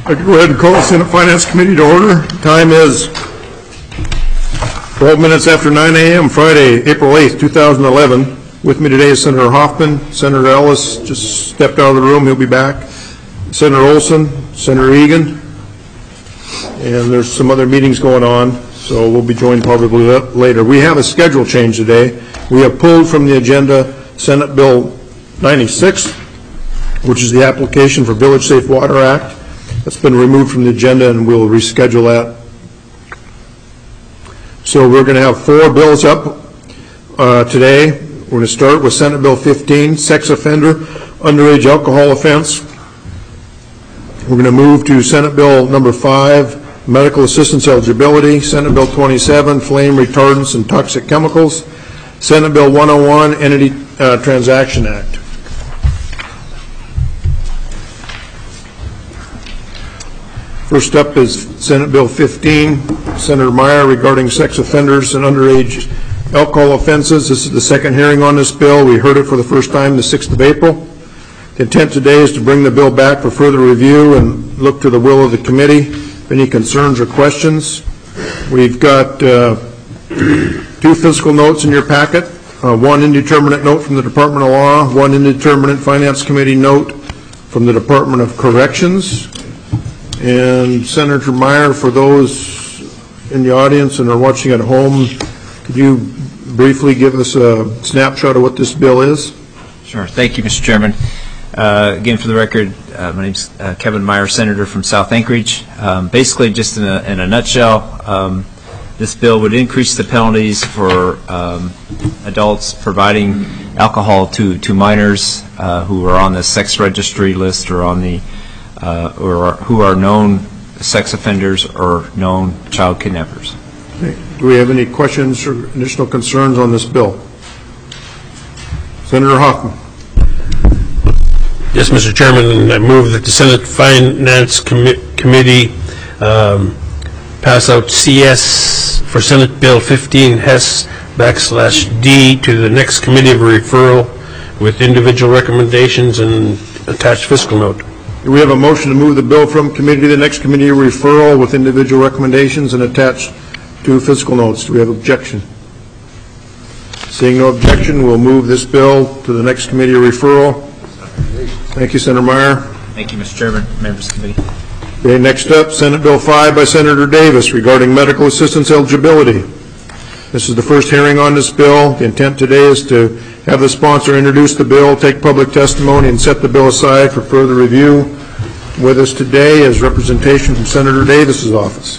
I can go ahead and call the Senate Finance Committee to order. Time is 12 minutes after 9 a.m. Friday, April 8th, 2011. With me today is Senator Hoffman. Senator Ellis just stepped out of the room. He'll be back. Senator Olson, Senator Egan, and there's some other meetings going on, so we'll be joined probably later. We have a schedule change today. We have pulled from the agenda Senate Bill 96, which is the application for Village Safe Water Act. That's been removed from the agenda, and we'll reschedule that. So we're going to have 4 bills up today. We're going to start with Senate Bill 15, sex offender, underage alcohol offense. We're going to move to Senate Bill number 5, medical assistance eligibility. Senate Bill 27, flame retardants and toxic chemicals. Senate Bill 101, Entity Transaction Act. First up is Senate Bill 15, Senator Meyer, regarding sex offenders and underage alcohol offenses. This is the second hearing on this bill. We heard it for the first time the 6th of April. The intent today is to bring the bill back for further review and look to the will of the committee. Any concerns or questions? We've got 2 fiscal notes in your packet, 1 indeterminate note from the Department of Law, 1 indeterminate Finance Committee note from the Department of Corrections. And Senator Meyer, for those in the audience and are watching at home, could you briefly give us a snapshot of what this bill is? Sure. Thank you, Mr. Chairman. Again, for the record, my name is Kevin Meyer, Senator from South Anchorage. Basically, just in a nutshell, this bill would increase the penalties for adults providing alcohol to minors who are on the sex registry list or on the or who are known sex offenders or known child kidnappers. Okay. Do we have any questions or additional concerns on this bill? Senator Hoffman. Yes, Mr. Chairman, I move that the Senate Finance Committee pass out CS for Senate Bill 15 Hess/D to the next committee of referral with individual recommendations and attached fiscal note. We have a motion to move the bill from committee to the next committee of referral with individual recommendations and attached 2 fiscal notes. Do we have objection? Seeing no objection, we'll move this bill to the next committee of referral. Thank you, Senator Meyer. Thank you, Mr. Chairman, members of the committee. Okay, next up, Senate Bill 5 by Senator Davis regarding medical assistance eligibility. This is the first hearing on this bill. The intent today is to have the sponsor introduce the bill, take public testimony, and set the bill aside for further review. With us today is representation from Senator Davis's office.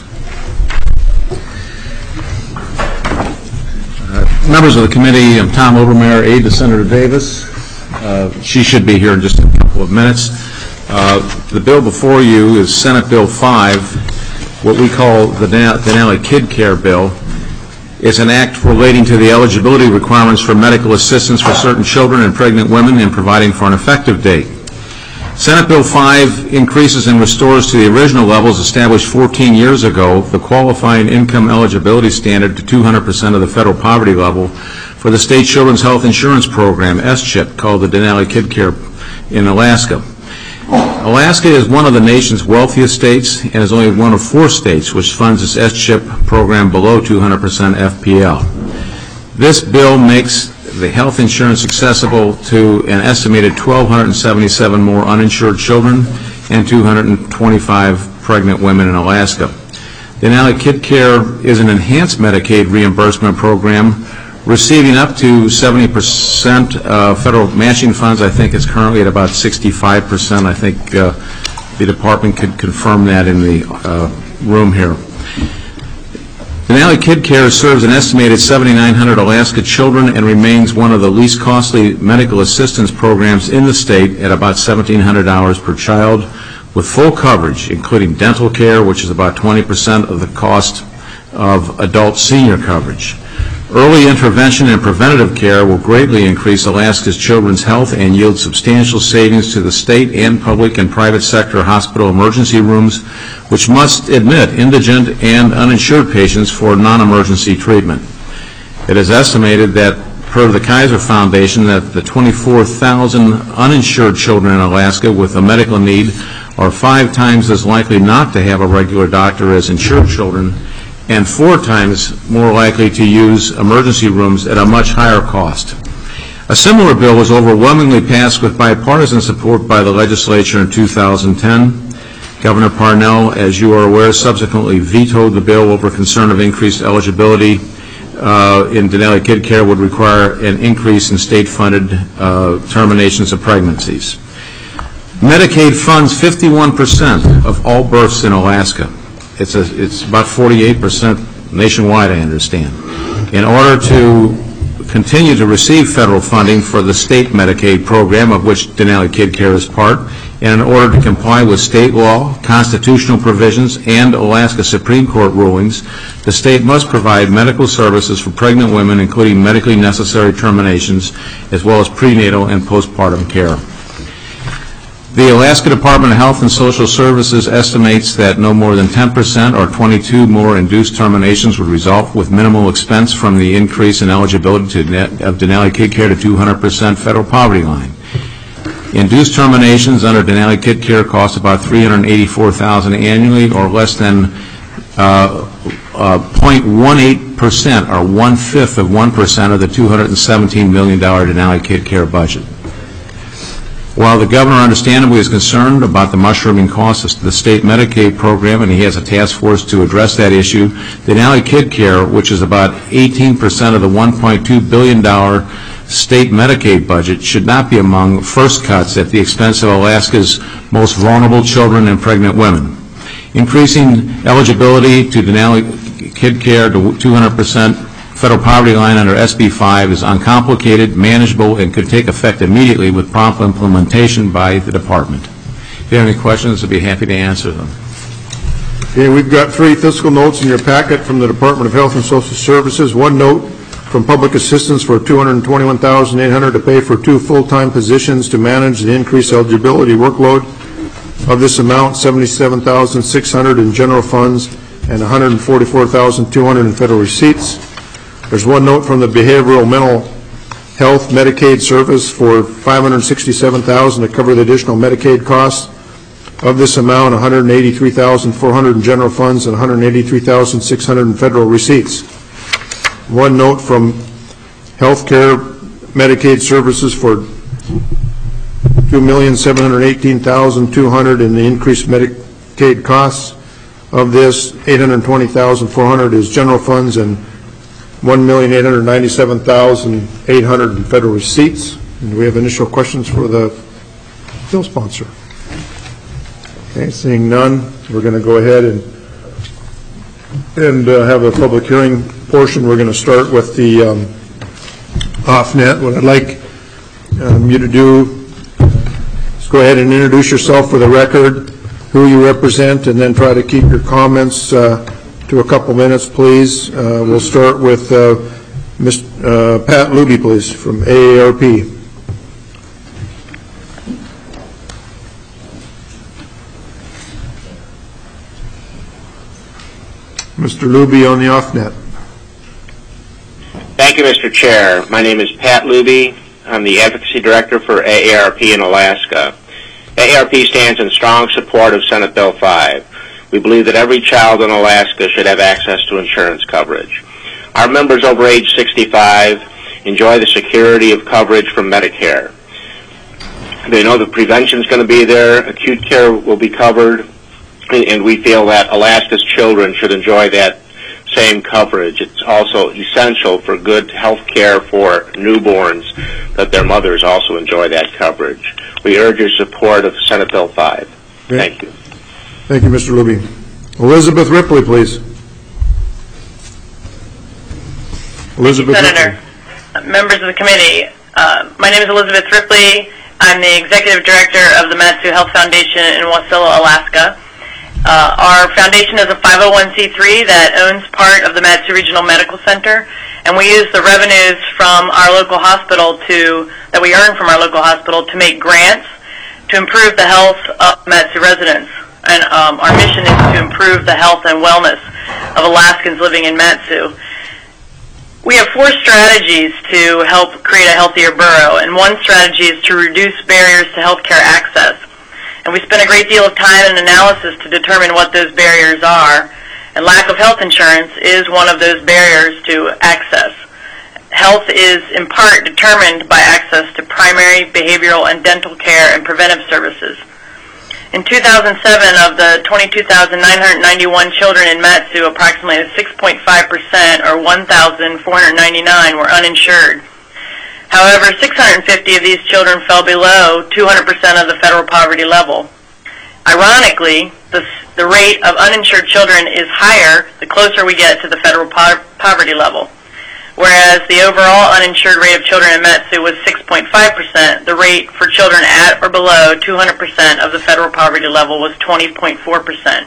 Members of the committee, I'm Tom Obermeyer, aide to Senator Davis. She should be here in just a couple of minutes. The bill before you is Senate Bill 5, what we call the Denali Kid Care Bill. It's an act relating to the eligibility requirements for medical assistance for certain children and pregnant women and providing for an effective date. Senate Bill 5 increases and restores to the original levels established 14 years ago the qualifying income eligibility standard to 200% of the federal poverty level for the state children's health insurance program, SCHIP, called the Denali Kid Care in Alaska. Alaska is one of the nation's wealthiest states and is only one of 4 states which funds its SCHIP program below 200% FPL. This bill makes the health insurance accessible to an estimated 1,277 more uninsured children and 225 pregnant women in Alaska. The Denali Kid Care is an enhanced Medicaid reimbursement program receiving up to 70% federal matching funds. I think it's currently at about 65%. I think the department could confirm that in the room here. Denali Kid Care serves an estimated 7,900 Alaska children and remains one of the least costly medical assistance programs in the state at about $1,700 per child, with full coverage, including dental care, which is about 20% of the cost of adult senior coverage. Early intervention and preventative care will greatly increase Alaska's children's health and yield substantial savings to the state and public and private sector hospital emergency rooms, which must admit indigent and uninsured patients for non-emergency treatment. It is estimated that, per the Kaiser Foundation, that the 24,000 uninsured children in Alaska with a medical need are 5 times as likely not to have a regular doctor as insured children, and 4 times more likely to use emergency rooms at a much higher cost. A similar bill was overwhelmingly passed with bipartisan support by the legislature in 2010. Governor Parnell, as you are aware, subsequently vetoed the bill over concern of increased eligibility in Denali Kid Care would require an increase in state-funded terminations of pregnancies. Medicaid funds 51% of all births in Alaska. It's about 48% nationwide, I understand. In order to continue to receive federal funding for the state Medicaid program, of which Denali Kid Care is part, and in order to comply with state law, constitutional provisions, and Alaska Supreme Court rulings, the state must provide medical services for pregnant women, including medically necessary terminations, as well as prenatal and postpartum care. The Alaska Department of Health and Social Services estimates that no more than 10% or 22 more induced terminations would result with minimal expense from the increase in eligibility of Denali Kid Care to 200% federal poverty line. Induced terminations under Denali Kid Care cost about $384,000 annually, or less than 0.18% or 1/5 of 1% of the $217 million Denali Kid Care budget. While the governor understandably is concerned about the mushrooming costs of the state Medicaid program, and he has a task force to address that issue, Denali Kid Care, which is about 18% of the $1.2 billion state Medicaid budget, should not be among first cuts at the expense of Alaska's most vulnerable children and pregnant women. Increasing eligibility to Denali Kid Care to 200% federal poverty line under SB 5 is uncomplicated, manageable, and could take effect immediately with prompt implementation by the department. If you have any questions, I'd be happy to answer them. Okay, we've got 3 fiscal notes in your packet from the Department of Health and Social Services. 1 note from Public Assistance for $221,800 to pay for 2 full-time positions to manage the increased eligibility workload. Of this amount, $77,600 in general funds and $144,200 in federal receipts. There's 1 note from the Behavioral Mental Health Medicaid Service for $567,000 to cover the additional Medicaid costs. Of this amount, $183,400 in general funds and $183,600 in federal receipts. 1 note from Healthcare Medicaid Services for $2,718,200 in the increased Medicaid costs. Of this, $820,400 is general funds and $1,897,800 in federal receipts. And do we have initial questions for the bill sponsor? Okay, seeing none, we're going to go ahead and have a public hearing portion. We're going to start with the off-net. What I'd like you to do is go ahead and introduce yourself for the record, who you represent, and then try to keep your comments to a couple minutes, please. We'll start with Pat Luby, please, from AARP. Mr. Luby on the off-net. Thank you, Mr. Chair. My name is Pat Luby. I'm the Advocacy Director for AARP in Alaska. AARP stands in strong support of Senate Bill 5. We believe that every child in Alaska should have access to insurance coverage. Our members over age 65 enjoy the security of coverage from Medicare. They know that prevention is going to be there, acute care will be covered, and we feel that Alaska's children should enjoy that same coverage. It's also essential for good health care for newborns that their mothers also enjoy that coverage. We urge your support of Senate Bill 5. Okay. Thank you. Thank you, Mr. Luby. Elizabeth Ripley, please. Elizabeth Senator, Ripley. Members of the committee, my name is Elizabeth Ripley. I'm the Executive Director of the Mat-Su Health Foundation in Wasilla, Alaska. Our foundation is a 501c3 that owns part of the Mat-Su Regional Medical Center, and we use the revenues from our local hospital that we earn from our local hospital to make grants to improve the health of Mat-Su residents. And our mission is to improve the health and wellness of Alaskans living in Mat-Su. We have 4 strategies to help create a healthier borough, and one strategy is to reduce barriers to healthcare access. And we spent a great deal of time and analysis to determine what those barriers are. And lack of health insurance is one of those barriers to access. Health is in part determined by access to primary, behavioral, and dental care and preventive services. In 2007, of the 22,991 children in Mat-Su, approximately 6.5%, or 1,499, were uninsured. However, 650 of these children fell below 200% of the federal poverty level. Ironically, the rate of uninsured children is higher the closer we get to the federal poverty level. Whereas the overall uninsured rate of children in Mat-Su was 6.5%, the rate for children at or below 200% of the federal poverty level was 20.4%.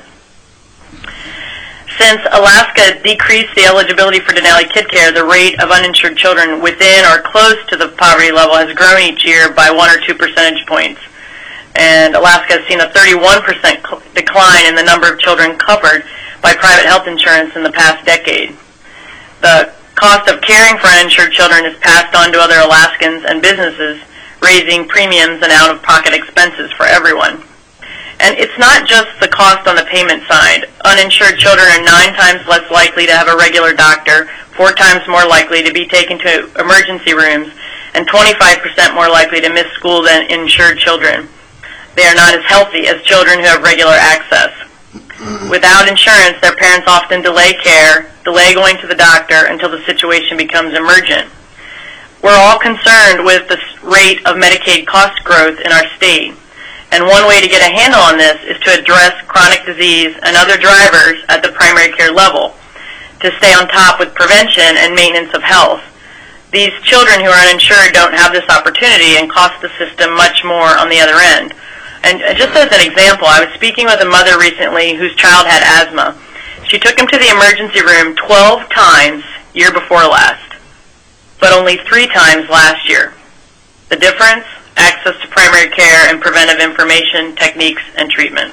Since Alaska decreased the eligibility for Denali Kid Care, the rate of uninsured children within or close to the poverty level has grown each year by 1 or 2 percentage points. And Alaska has seen a 31% decline in the number of children covered by private health insurance in the past decade. The cost of caring for uninsured children is passed on to other Alaskans and businesses, raising premiums and out-of-pocket expenses for everyone. And it's not just the cost on the payment side. Uninsured children are 9 times less likely to have a regular doctor, 4 times more likely to be taken to emergency rooms, and 25% more likely to miss school than insured children. They are not as healthy as children who have regular access. Without insurance, their parents often delay care, delay going to the doctor until the situation becomes emergent. We're all concerned with the rate of Medicaid cost growth in our state. And one way to get a handle on this is to address chronic disease and other drivers at the primary care level, to stay on top with prevention and maintenance of health. These children who are uninsured don't have this opportunity and cost the system much more on the other end. And just as an example, I was speaking with a mother recently whose child had asthma. She took him to the emergency room 12 times year before last, but only 3 times last year. The difference? Access to primary care and preventive information, techniques, and treatment.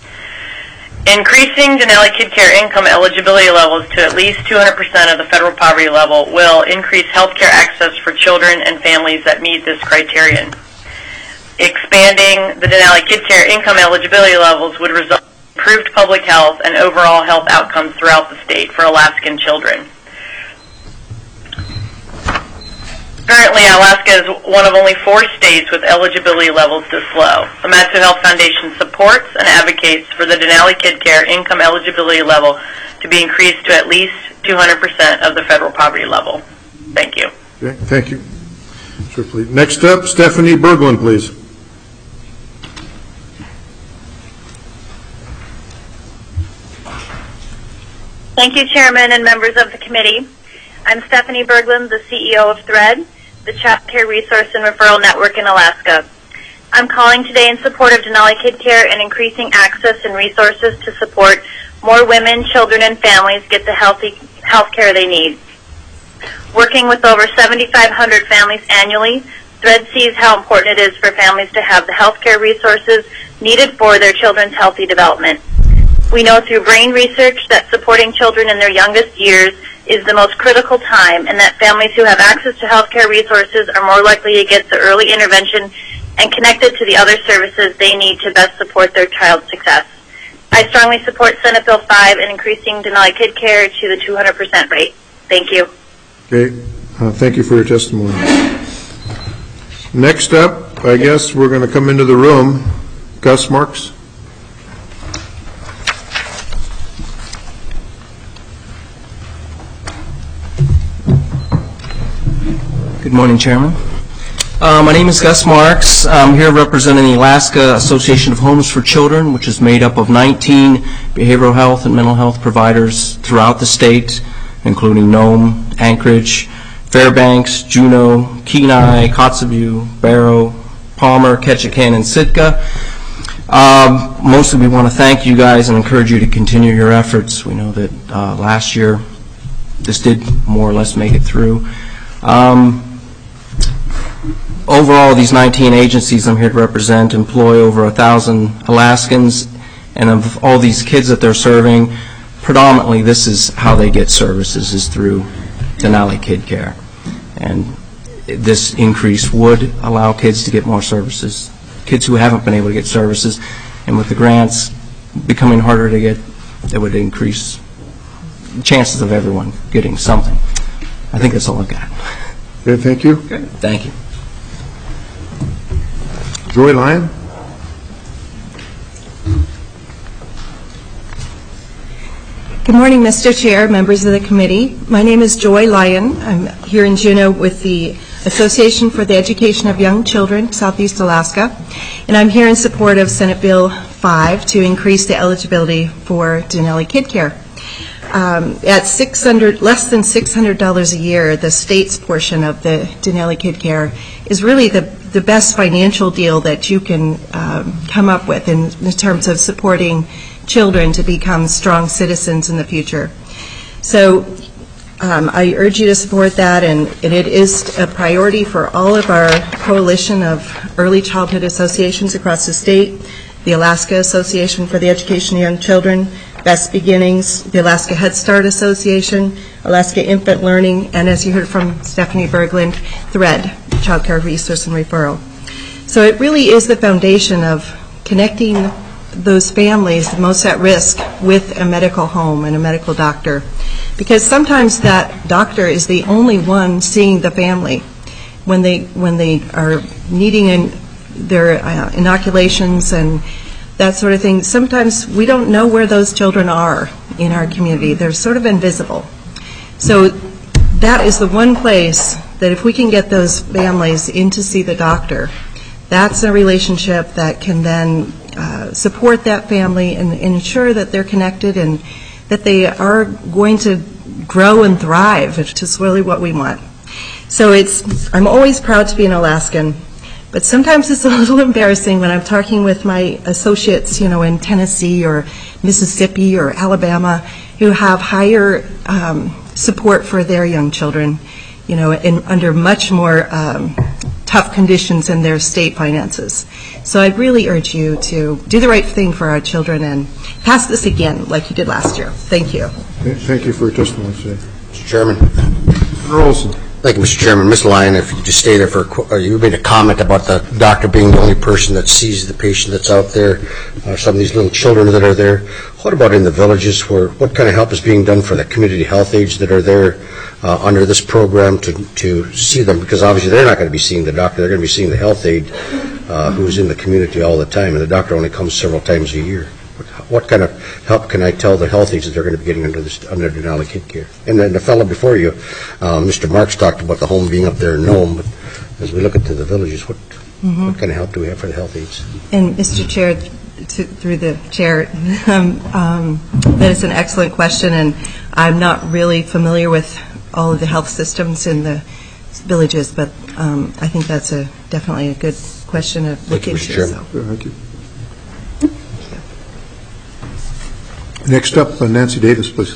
Increasing Denali Kid Care income eligibility levels to at least 200% of the federal poverty level will increase health care access for children and families that meet this criterion. Expanding the Denali Kid Care income eligibility levels would result in improved public health and overall health outcomes throughout the state for Alaskan children. Currently, Alaska is one of only 4 states with eligibility levels this low. The Mat-Su Health Foundation supports and advocates for the Denali Kid Care income eligibility level to be increased to at least 200% of the federal poverty level. Thank you. Okay, thank you. Next up, Stephanie Berglund, please. Thank you, Chairman and members of the committee. I'm Stephanie Berglund, the CEO of THREAD, the Child Care Resource and Referral Network in Alaska. I'm calling today in support of Denali Kid Care and increasing access and resources to support more women, children, and families get the health care they need. Working with over 7,500 families annually, THREAD sees how important it is for families to have the health care resources needed for their children's healthy development. We know through brain research that supporting children in their youngest years is the most critical time, and that families who have access to health care resources are more likely to get the early intervention and connected to the other services they need to best support their child's success. I strongly support Senate Bill 5 and increasing Denali Kid Care to the 200% rate. Thank you. Okay, thank you for your testimony. Next up, I guess we're going to come into the room. Gus Marks. Good morning, Chairman. My name is Gus Marks. I'm here representing the Alaska Association of Homes for Children, which is made up of 19 behavioral health and mental health providers throughout the state, including Nome, Anchorage, Fairbanks, Juneau, Kenai, Kotzebue, Barrow, Palmer, Ketchikan, and Sitka. Mostly we want to thank you guys and encourage you to continue your efforts. We know that last year this did more or less make it through. Overall, these 19 agencies I'm here to represent employ over 1,000 Alaskans, and of all these kids that they're serving, predominantly this is how they get services, is through Denali Kid Care. And this increase would allow kids to get more services kids who haven't been able to get services. And with the grants becoming harder to get, that would increase the chances of everyone getting something. I think that's all I've got. Okay, thank you. Okay. Thank you. Joy Lyon? Good morning, Mr. Chair, members of the committee. My name is Joy Lyon. I'm here in Juneau with the Association for the Education of Young Children, Southeast Alaska, and I'm here in support of Senate Bill 5 to increase the eligibility for Denali Kid Care. At less than $600 a year, the state's portion of the Denali Kid Care is really the best financial deal that you can come up with in terms of supporting children to become strong citizens in the future. So I urge you to support that, and it is a priority for all of our coalition of early childhood associations across the state, the Alaska Association for the Education of Young Children, Best Beginnings, the Alaska Head Start Association, Alaska Infant Learning, and as you heard from Stephanie Berglund, THREAD, Child Care Resource and Referral. So it really is the foundation of connecting those families the most at risk with a medical home and a medical doctor, because sometimes that doctor is the only one seeing the family when they are needing their inoculations and that sort of thing. Sometimes we don't know where those children are in our community. They're sort of invisible. So that is the one place that if we can get those families in to see the doctor, that's a relationship that can then support that family and ensure that they're connected and that they are going to grow and thrive, which is really what we want. So I'm always proud to be an Alaskan, but sometimes it's a little embarrassing when I'm talking with my associates, in Tennessee or Mississippi or Alabama who have higher support for their young children, under much more tough conditions in their state finances. So I really urge you to do the right thing for our children and pass this again like you did last year. Thank you. Thank you for your testimony today. Mr. Chairman. Senator Olson. Thank you, Mr. Chairman. Ms. Lyon, if you could just stay there you made a comment about the doctor being the only person that sees the patient that's out there, some of these little children that are there. What about in the villages what kind of help is being done for the community health aides that are there under this program to see them? Because obviously they're not going to be seeing the doctor, they're going to be seeing the health aide who's in the community all the time, and the doctor only comes several times a year. What kind of help can I tell the health aides that they're going to be getting under Denali Kid Care? And then the fellow before you, Mr. Marks, talked about the home being up there in Nome, but as we look into the villages, what kind of help do we have for the health aides? And Mr. Chair, through the chair, that is an excellent question, and I'm not really familiar with all of the health systems in the villages, but I think that's definitely a good question to look into. Thank you. Next up, Nancy Davis, please.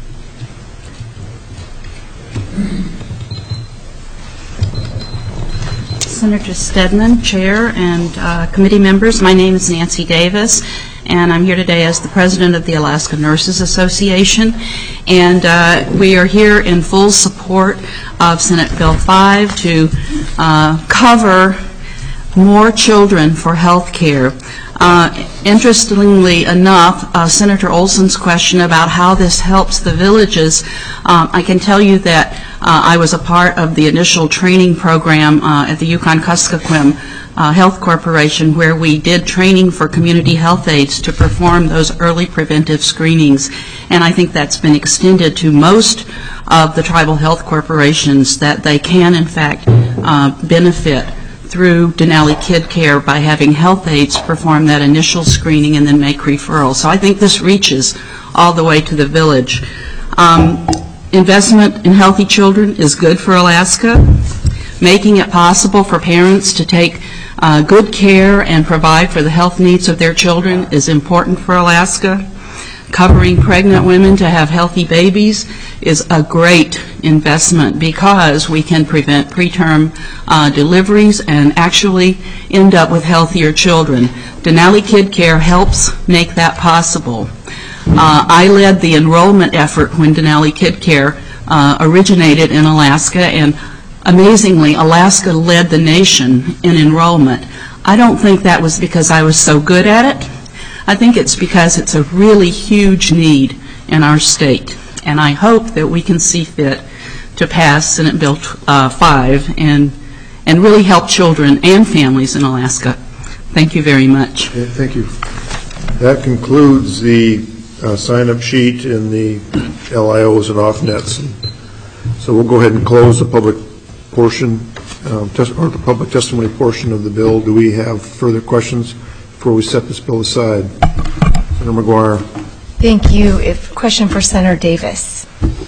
Senator Stedman, Chair, and committee members. My name is Nancy Davis, and I'm here today as the president of the Alaska Nurses Association. And we are here in full support of Senate Bill 5 to cover more children for health care. Interestingly enough, Senator Olson's question about how this helps the villages, I can tell you that I was a part of the initial training program at the Yukon-Kuskokwim Health Corporation, where we did training for community health aides to perform those early preventive screenings. And I think that's been extended to most of the tribal health corporations, that they can, in fact, benefit through Denali Kid Care by having health aides perform that initial screening and then make referrals. So I think this reaches all the way to the village. Investment in healthy children is good for Alaska. Making it possible for parents to take good care and provide for the health needs of their children is important for Alaska. Covering pregnant women to have healthy babies is a great investment, because we can prevent preterm deliveries and actually end up with healthier children. Denali Kid Care helps make that possible. I led the enrollment effort when Denali Kid Care originated in Alaska, and amazingly, Alaska led the nation in enrollment. I don't think that was because I was so good at it. I think it's because it's a really huge need in our state. And I hope that we can see fit to pass Senate Bill 5 and really help children and families in Alaska. Thank you very much. Okay, thank you. That concludes the sign-up sheet and the LIOs and off-nets. So we'll go ahead and close the public portion, or the public testimony portion of the bill. Do we have further questions before we set this bill aside? Senator McGuire. Thank you. Question for Senator Davis.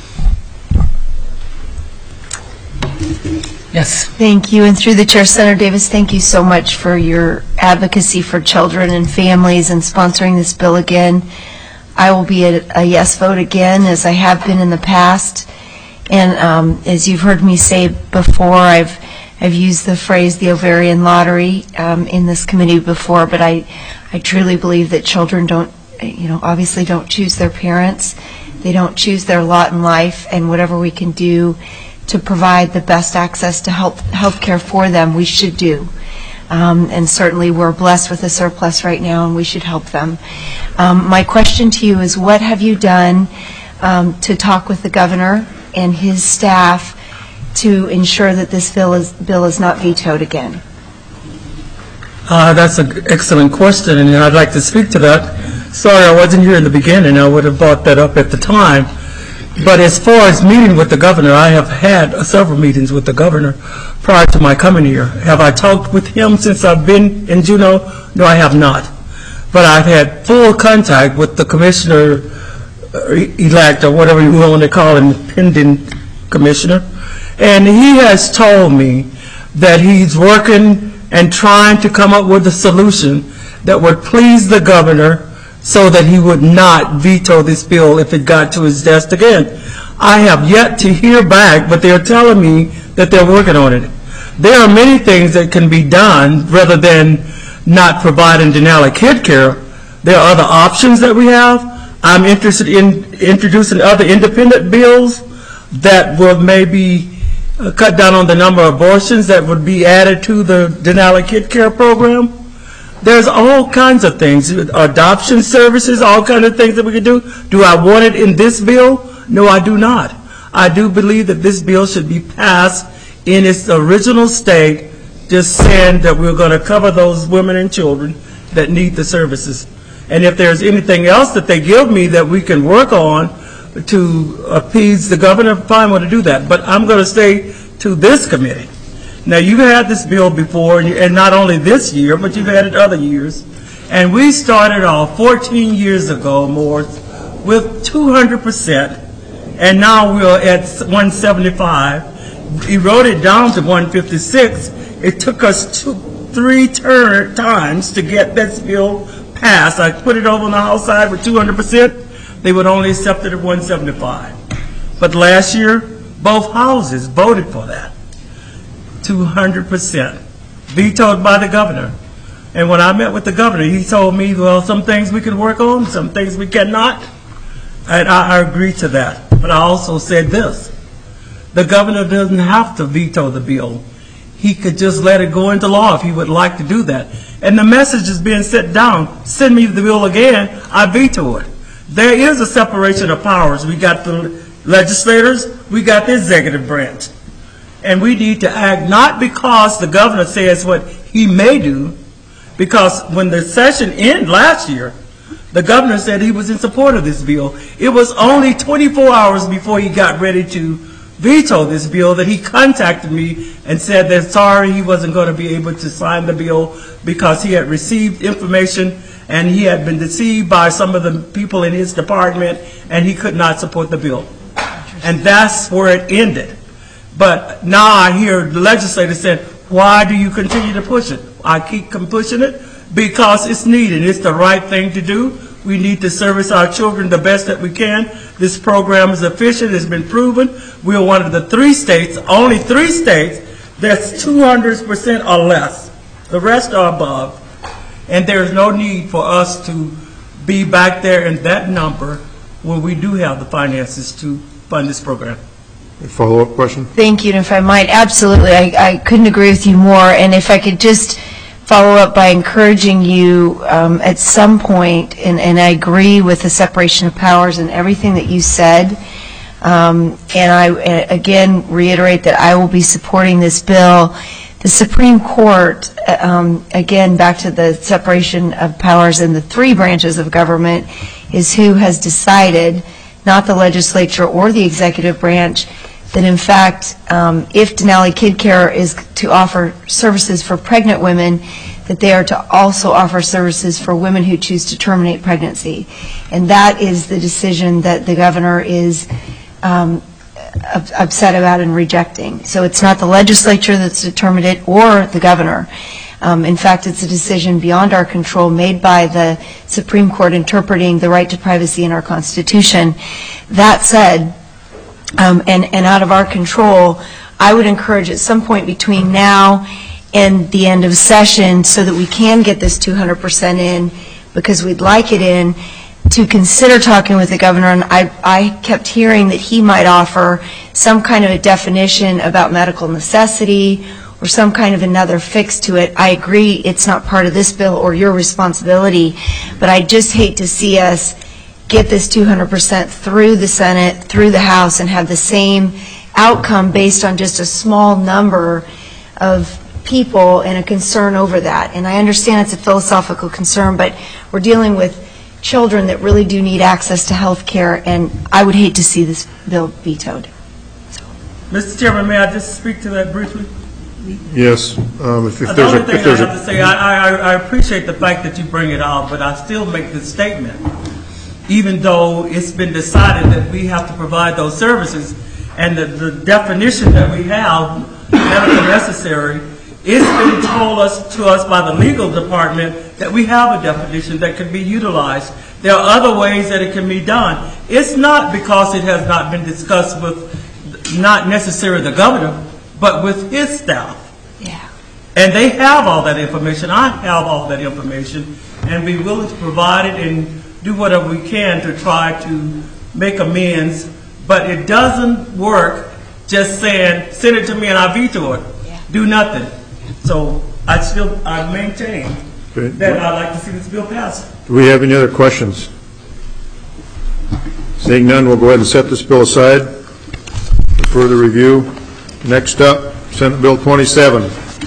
Yes. Thank you. And through the chair, Senator Davis, thank you so much for your advocacy for children and families and sponsoring this bill again. I will be a yes vote again, as I have been in the past. And as you've heard me say before, I've used the phrase the ovarian lottery in this committee before, but I truly believe that children obviously don't choose their parents. They don't choose their lot in life, and whatever we can do to provide the best access to health care for them, we should do. And certainly we're blessed with a surplus right now, and we should help them. My question to you is, what have you done to talk with the governor and his staff to ensure that this bill is not vetoed again? That's an excellent question, and I'd like to speak to that. Sorry, I wasn't here in the beginning. I would have brought that up at the time. But as far as meeting with the governor, I have had several meetings with the governor prior to my coming here. Have I talked with him since I've been in Juneau? No, I have not. But I've had full contact with the commissioner-elect, or whatever you want to call him, pending commissioner. And he has told me that he's working and trying to come up with a solution that would please the governor so that he would not veto this bill if it got to his desk again. I have yet to hear back, but they're telling me that they're working on it. There are many things that can be done rather than not providing Denali Kid Care. There are other options that we have. I'm interested in introducing other independent bills that will maybe cut down on the number of abortions that would be added to the Denali Kid Care program. There's all kinds of things, adoption services, all kinds of things that we can do. Do I want it in this bill? No, I do not. I do believe that this bill should be passed in its original state, just saying that we're going to cover those women and children that need the services. And if there's anything else that they give me that we can work on to appease the governor, fine, want to do that. But I'm going to stay to this committee. Now, you've had this bill before, and not only this year, but you've had it other years. And we started off 14 years ago, more, with 200%, and now we're at 175. Eroded down to 156. It took us three times to get this bill passed. I put it over on the House side with 200%. They would only accept it at 175. But last year, both houses voted for that. 200%, vetoed by the governor. And when I met with the governor, he told me, well, some things we can work on, some things we cannot. And I agreed to that. But I also said this: the governor doesn't have to veto the bill. He could just let it go into law if he would like to do that. And the message is being set down: send me the bill again, I veto it. There is a separation of powers. We got the legislators, we got the executive branch. And we need to act not because the governor says what he may do, because when the session ended last year, the governor said he was in support of this bill. It was only 24 hours before he got ready to veto this bill that he contacted me and said that sorry, he wasn't going to be able to sign the bill because he had received information and he had been deceived by some of the people in his department and he could not support the bill. And that's where it ended. But now I hear the legislators saying, why do you continue to push it? I keep pushing it because it's needed. It's the right thing to do. We need to service our children the best that we can. This program is efficient. It's been proven. We are one of the 3 states, only 3 states, that's 200% or less. The rest are above. And there's no need for us to be back there in that number when we do have the finances to fund this program. A follow-up question? Thank you, and if I might, absolutely, I couldn't agree with you more. And if I could just follow up by encouraging you at some point, and I agree with the separation of powers and everything that you said, and I again reiterate that I will be supporting this bill. The Supreme Court, again, back to the separation of powers in the three branches of government, is who has decided, not the legislature or the executive branch, that in fact, if Denali Kid Care is to offer services for pregnant women, that they are to also offer services for women who choose to terminate pregnancy. And that is the decision that the governor is upset about and rejecting. So it's not the legislature that's determined it or the governor. In fact, it's a decision beyond our control made by the Supreme Court interpreting the right to privacy in our Constitution. That said, and out of our control, I would encourage at some point between now and the end of session, so that we can get this 200% in, because we'd like it in, to consider talking with the governor. And I kept hearing that he might offer some kind of a definition about medical necessity or some kind of another fix to it. I agree it's not part of this bill or your responsibility, but I just hate to see us get this 200% through the Senate, through the House, and have the same outcome based on just a small number of people and a concern over that. And I understand it's a philosophical concern, but we're dealing with children that really do need access to health care, and I would hate to see this bill vetoed. Mr. Chairman, may I just speak to that briefly? Yes. The only thing I have to say, I appreciate the fact that you bring it out, but I still make this statement. Even though it's been decided that we have to provide those services, and the definition that we have, medical necessary, it's been told to us by the legal department that we have a definition that can be utilized. There are other ways that it can be done. It's not because it has not been discussed with not necessarily the governor, but with his staff. Yeah. And they have all that information. I have all that information, and be willing to provide it and do whatever we can to try to make amends. But it doesn't work just saying, send it to me and I veto it. Yeah. Do nothing. So I maintain that I'd like to see this bill passed. Do we have any other questions? Seeing none, we'll go ahead and set this bill aside for further review. Next up, Senate Bill 27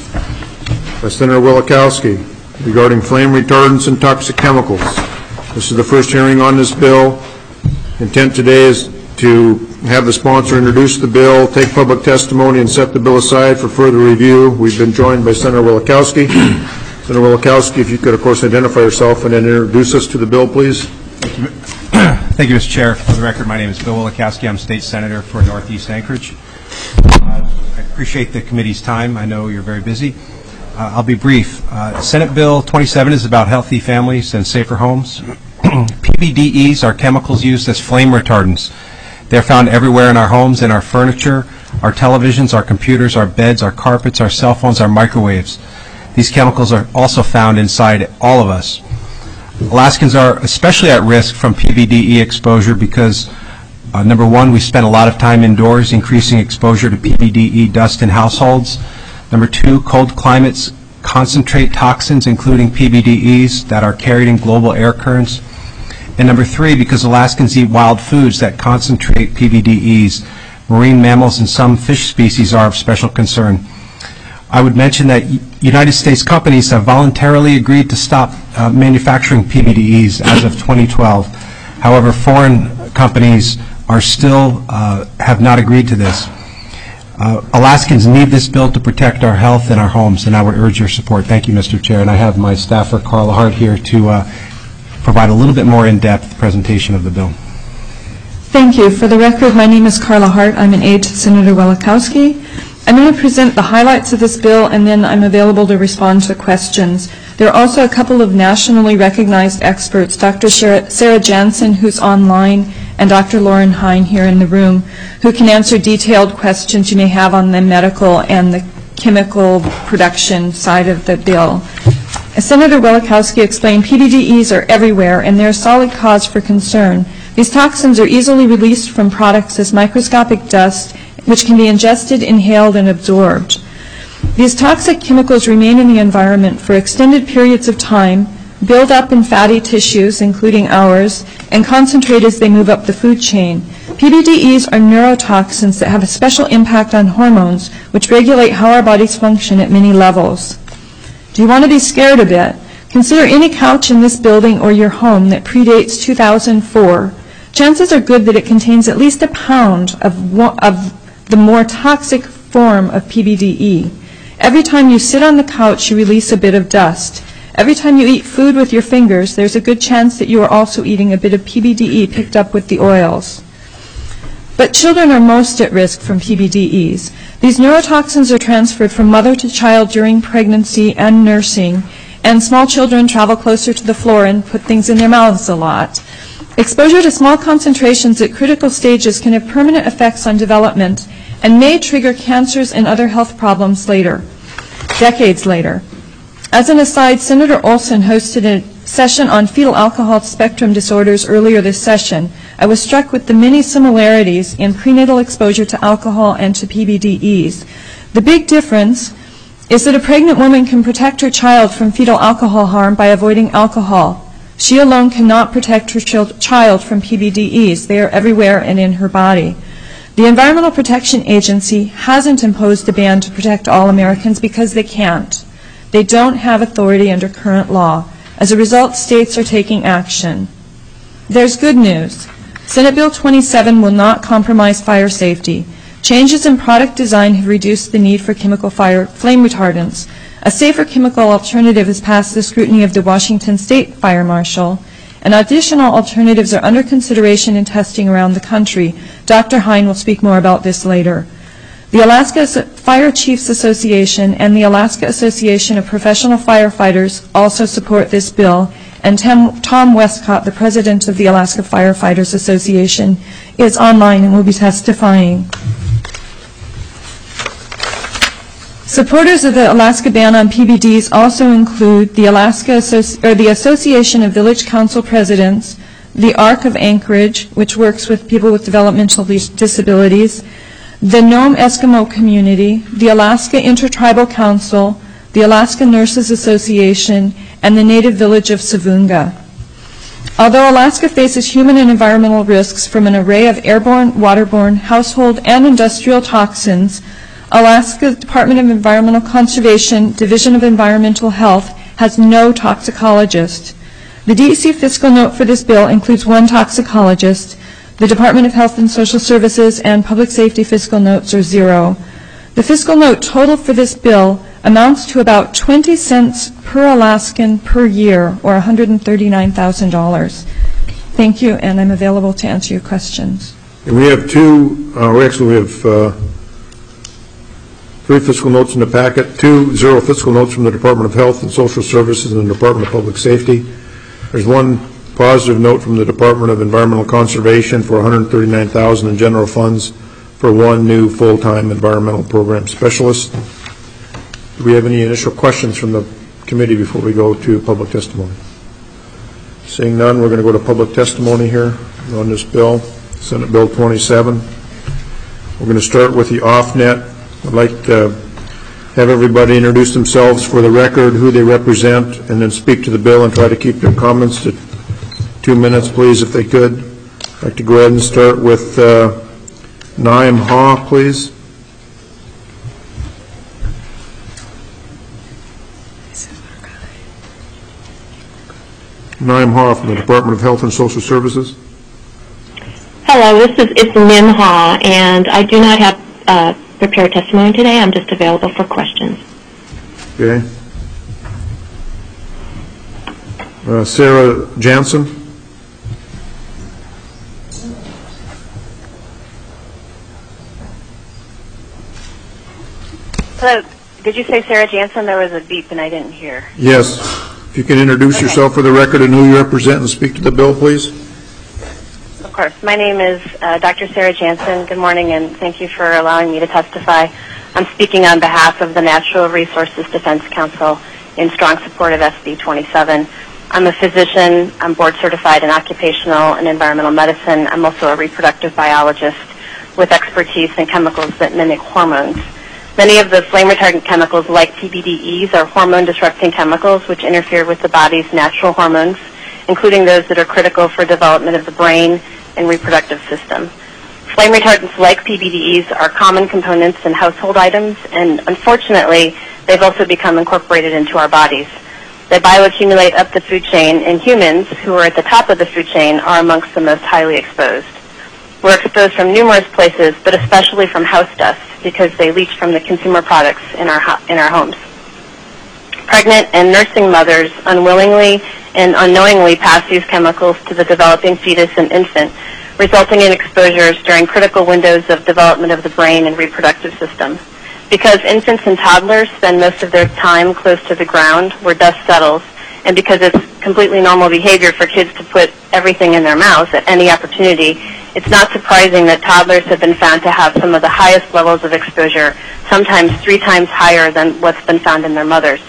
by Senator Wielechowski regarding flame retardants and toxic chemicals. This is the first hearing on this bill. Intent today is to have the sponsor introduce the bill, take public testimony, and set the bill aside for further review. We've been joined by Senator Wielechowski. Senator Wielechowski, if you could, of course, identify yourself and then introduce us to the bill, please. Thank you, Mr. Chair. For the record, my name is Bill Wielechowski. I'm State Senator for Northeast Anchorage. I appreciate the committee's time. I know you're very busy. I'll be brief. Senate Bill 27 is about healthy families and safer homes. PBDEs are chemicals used as flame retardants. They're found everywhere in our homes, in our furniture, our televisions, our computers, our beds, our carpets, our cell phones, our microwaves. These chemicals are also found inside all of us. Alaskans are especially at risk from PBDE exposure because, number one, we spend a lot of time indoors, increasing exposure to PBDE dust in households. Number two, cold climates concentrate toxins, including PBDEs, that are carried in global air currents. And number three, because Alaskans eat wild foods that concentrate PBDEs, marine mammals and some fish species are of special concern. I would mention that United States companies have voluntarily agreed to stop manufacturing PBDEs as of 2012. However, foreign companies are still have not agreed to this. Alaskans need this bill to protect our health and our homes, and I would urge your support. Thank you, Mr. Chair. And I have my staffer, Carla Hart, here to provide a little bit more in-depth presentation of the bill. Thank you. For the record, my name is Carla Hart. I'm an aide to Senator Wielechowski. I'm going to present the highlights of this bill, and then I'm available to respond to questions. There are also a couple of nationally recognized experts, Dr. Sarah Jansen, who's online, and Dr. Lauren Hine here in the room, who can answer detailed questions you may have on the medical and the chemical production side of the bill. As Senator Wielechowski explained, PBDEs are everywhere, and they're a solid cause for concern. These toxins are easily released from products as microscopic dust, which can be ingested, inhaled, and absorbed. These toxic chemicals remain in the environment for extended periods of time, build up in fatty tissues, including ours, and concentrate as they move up the food chain. PBDEs are neurotoxins that have a special impact on hormones, which regulate how our bodies function at many levels. Do you want to be scared a bit? Consider any couch in this building or your home that predates 2004. Chances are good that it contains at least a pound of the more toxic form of PBDE. Every time you sit on the couch, you release a bit of dust. Every time you eat food with your fingers, there's a good chance that you are also eating a bit of PBDE picked up with the oils. But children are most at risk from PBDEs. These neurotoxins are transferred from mother to child during pregnancy and nursing, and small children travel closer to the floor and put things in their mouths a lot. Exposure to small concentrations at critical stages can have permanent effects on development and may trigger cancers and other health problems later, decades later. As an aside, Senator Olson hosted a session on fetal alcohol spectrum disorders earlier this session. I was struck with the many similarities in prenatal exposure to alcohol and to PBDEs. The big difference is that a pregnant woman can protect her child from fetal alcohol harm by avoiding alcohol. She alone cannot protect her child from PBDEs. They are everywhere and in her body. The Environmental Protection Agency hasn't imposed a ban to protect all Americans because they can't. They don't have authority under current law. As a result, states are taking action. There's good news. Senate Bill 27 will not compromise fire safety. Changes in product design have reduced the need for chemical flame retardants. A safer chemical alternative has passed the scrutiny of the Washington State Fire Marshal, and additional alternatives are under consideration and testing around the country. Dr. Hine will speak more about this later. The Alaska Fire Chiefs Association and the Alaska Association of Professional Firefighters also support this bill, and Tom Westcott, the president of the Alaska Firefighters Association, is online and will be testifying. Supporters of the Alaska ban on PBDs also include the the Association of Village Council Presidents, the ARC of Anchorage, which works with people with developmental disabilities, the Nome Eskimo Community, the Alaska Intertribal Council, the Alaska Nurses Association, and the Native Village of Savunga. Although Alaska faces human and environmental risks from an array of airborne, waterborne, household, and industrial toxins, Alaska Department of Environmental Conservation, Division of Environmental Health, has no toxicologist. The DEC fiscal note for this bill includes one toxicologist. The Department of Health and Social Services and Public Safety fiscal notes are zero. The fiscal note total for this bill amounts to about 20 cents per Alaskan per year, or $139,000. Thank you, and I'm available to answer your questions. And we have three fiscal notes in the packet, zero fiscal notes from the Department of Health and Social Services and the Department of Public Safety. There's one positive note from the Department of Environmental Conservation for $139,000 in general funds for one new full-time environmental program specialist. Do we have any initial questions from the committee before we go to public testimony? Seeing none, we're going to go to public testimony here on this bill, Senate Bill 27. We're going to start with the off-net. I'd like to have everybody introduce themselves for the record, who they represent, and then speak to the bill and try to keep their comments to 2 minutes, please, if they could. I'd like to go ahead and start with Naim Ha, please. Naim Ha from the Department of Health and Social Services. Hello, it's Nim Ha, and I do not have prepared testimony today. I'm just available for questions. Okay. Sarah Jansen. Hello. Did you say Sarah Jansen? There was a beep and I didn't hear. Yes. If you can introduce yourself for the record and who you represent and speak to the bill, please. Of course. My name is Dr. Sarah Jansen. Good morning, and thank you for allowing me to testify. I'm speaking on behalf of the Natural Resources Defense Council in strong support of SB 27. I'm a physician. I'm board certified in occupational and environmental medicine. I'm also a reproductive biologist with expertise in chemicals that mimic hormones. Many of the flame retardant chemicals, like PBDEs, are hormone-disrupting chemicals which interfere with the body's natural hormones, including those that are critical for development of the brain and reproductive system. Flame retardants like PBDEs are common components in household items, and unfortunately, they've also become incorporated into our bodies. They bioaccumulate up the food chain, and humans, who are at the top of the food chain, are amongst the most highly exposed. We're exposed from numerous places, but especially from house dust, because they leach from the consumer products in our homes. Pregnant and nursing mothers unwillingly and unknowingly pass these chemicals to the developing fetus and infant, resulting in exposures during critical windows of development of the brain and reproductive system. Because infants and toddlers spend most of their time close to the ground where dust settles, and because it's completely normal behavior for kids to put everything in their mouths at any opportunity, it's not surprising that toddlers have been found to have some of the highest levels of exposure, sometimes 3 times higher than what's been found in their mothers.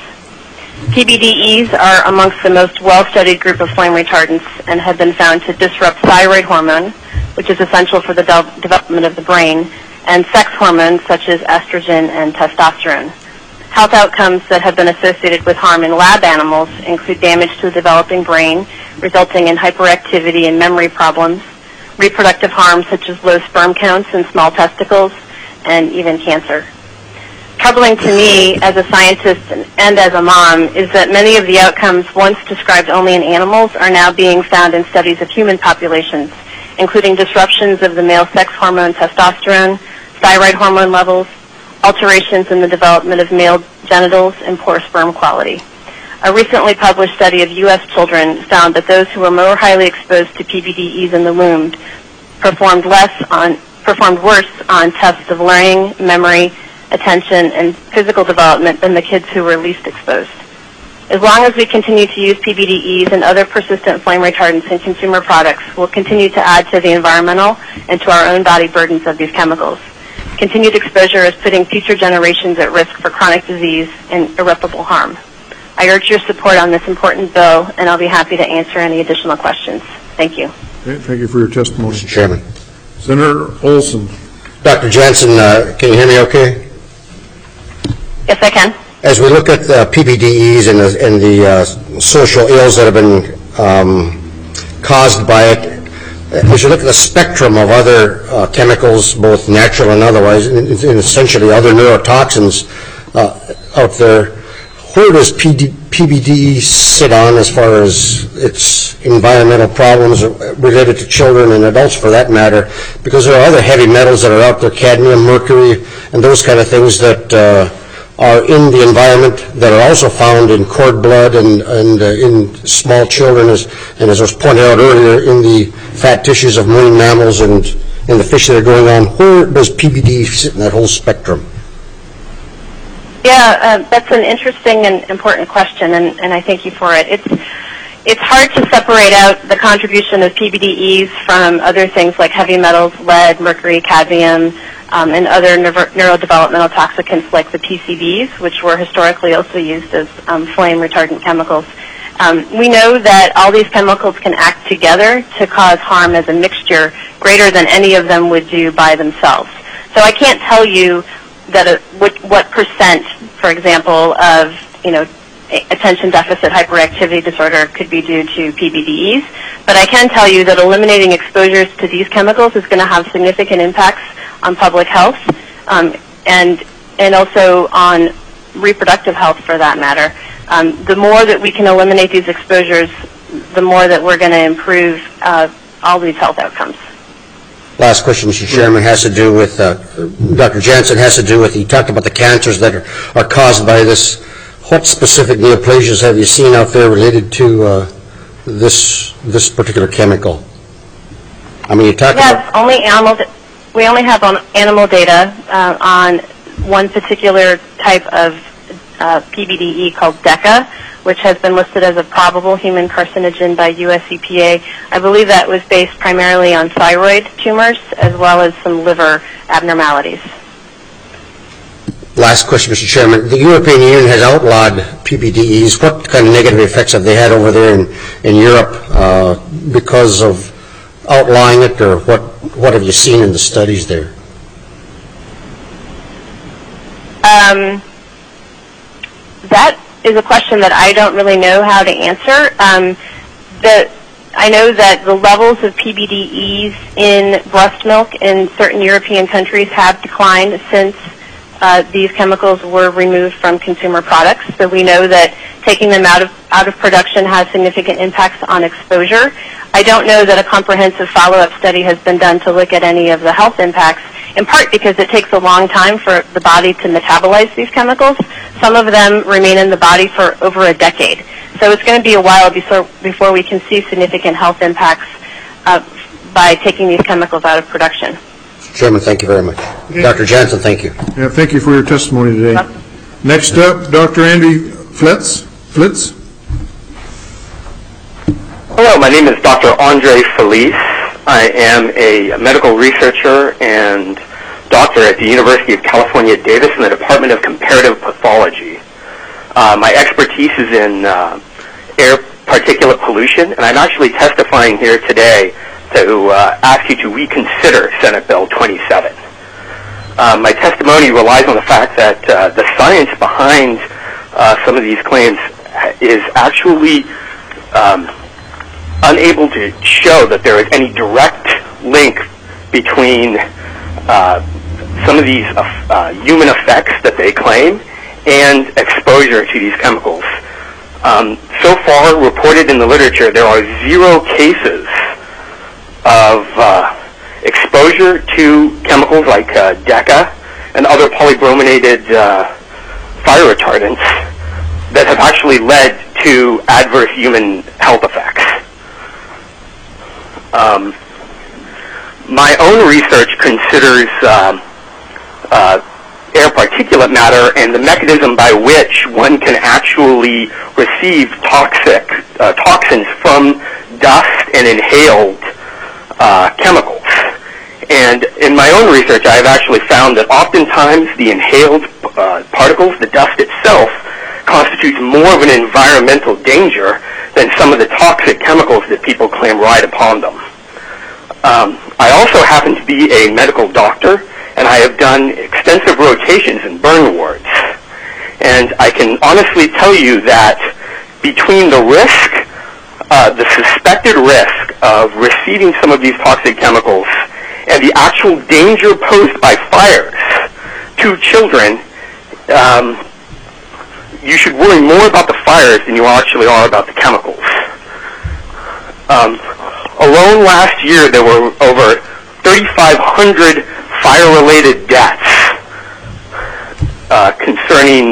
PBDEs are amongst the most well-studied group of flame retardants and have been found to disrupt thyroid hormone, which is essential for the development of the brain, and sex hormones such as estrogen and testosterone. Health outcomes that have been associated with harm in lab animals include damage to the developing brain, resulting in hyperactivity and memory problems, reproductive harm such as low sperm counts and small testicles, and even cancer. Troubling to me as a scientist and as a mom is that many of the outcomes once described only in animals are now being found in studies of human populations, including disruptions of the male sex hormone testosterone, thyroid hormone levels, alterations in the development of male genitals, and poor sperm quality. A recently published study of U.S. children found that those who were more highly exposed to PBDEs in the womb performed worse on tests of learning, memory, attention, and physical development than the kids who were least exposed. As long as we continue to use PBDEs and other persistent flame retardants in consumer products, we'll continue to add to the environmental and to our own body burdens of these chemicals. Continued exposure is putting future generations at risk for chronic disease and irreparable harm. I urge your support on this important bill, and I'll be happy to answer any additional questions. Thank you. Okay, thank you for your testimony. Mr. Chairman. Senator Olson. Dr. Jansen, can you hear me okay? Yes, I can. As we look at the PBDEs and the social ills that have been caused by it, as you look at the spectrum of other chemicals, both natural and otherwise, and essentially other neurotoxins out there, where does PBDE sit on as far as its environmental problems related to children and adults for that matter? Because there are other heavy metals that are out there, cadmium, mercury, and those kind of things that are in the environment that are also found in cord blood and in small children, and as was pointed out earlier, in the fat tissues of marine mammals and in the fish that are going on. Where does PBD sit in that whole spectrum? Yeah, that's an interesting and important question, and I thank you for it. It's hard to separate out the contribution of PBDEs from other things like heavy metals, lead, mercury, cadmium, and other neurodevelopmental toxicants like the PCBs, which were historically also used as flame retardant chemicals. We know that all these chemicals can act together to cause harm as a mixture greater than any of them would do by themselves. So I can't tell you that what percent, for example, of attention deficit hyperactivity disorder could be due to PBDEs, but I can tell you that eliminating exposures to these chemicals is going to have significant impacts on public health and also on reproductive health for that matter. The more that we can eliminate these exposures, the more that we're going to improve all these health outcomes. Last question, Mr. Chairman, has to do with, Dr. Jansen, has to do with, you talked about the cancers that are caused by this. What specific neoplasias have you seen out there related to this particular chemical? I mean, you talked about... We only have animal data on one particular type of PBDE called DECA, which has been listed as a probable human carcinogen by US EPA. I believe that was based primarily on thyroid tumors as well as some liver abnormalities. Last question, Mr. Chairman. The European Union has outlawed PBDEs. What kind of negative effects have they had over there in Europe because of outlawing it, or what have you seen in the studies there? That is a question that I don't really know how to answer. I know that the levels of PBDEs in breast milk in certain European countries have declined since these chemicals were removed from consumer products. So we know that taking them out of production has significant impacts on exposure. I don't know that a comprehensive follow-up study has been done to look at any of the health impacts, in part because it takes a long time for the body to metabolize these chemicals. Some of them remain in the body for over a decade. So it's going to be a while before we can see significant health impacts by taking these chemicals out of production. Mr. Chairman, thank you very much. Dr. Jansen, thank you. Yeah, thank you for your testimony today. Next up, Dr. Andy Flitz. Hello, my name is Dr. Andre Felice. I am a medical researcher and doctor at the University of California, Davis in the Department of Comparative Pathology. My expertise is in air particulate pollution, and I'm actually testifying here today to ask you to reconsider Senate Bill 27. My testimony relies on the fact that the science behind some of these claims is actually unable to show that there is any direct link between some of these human effects that they claim and exposure to these chemicals. So far, reported in the literature, there are 0 cases of exposure to chemicals like DECA and other polybrominated fire retardants that have actually led to adverse human health effects. My own research considers air particulate matter and the mechanism by which one can actually receive toxins from dust and inhaled chemicals. And in my own research, I have actually found that oftentimes the inhaled particles, the dust itself, constitutes more of an environmental danger than some of the toxic chemicals that people claim ride upon them. I also happen to be a medical doctor, and I have done extensive rotations in burn wards. And I can honestly tell you that between the risk, the suspected risk of receiving some of these toxic chemicals and the actual danger posed by fires to children, you should worry more about the fires than you actually are about the chemicals. Alone last year, there were over 3,500 fire-related deaths concerning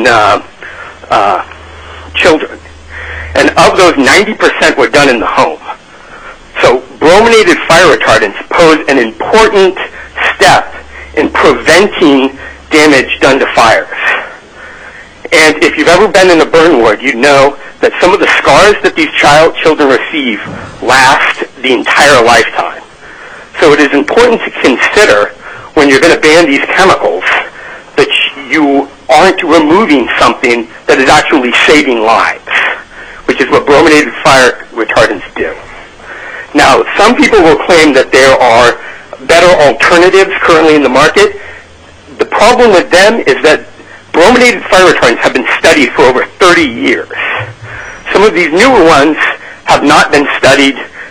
children. And of those, 90% were done in the home. So brominated fire retardants pose an important step in preventing damage done to fires. And if you've ever been in a burn ward, you know that some of the scars that these children receive last the entire lifetime. So it is important to consider when you're going to ban these chemicals that you aren't removing something that is actually saving lives, which is what brominated fire retardants do. Now, some people will claim that there are better alternatives currently in the market. The problem with them is that brominated fire retardants have been studied for over 30 years. Some of these newer ones have not been studied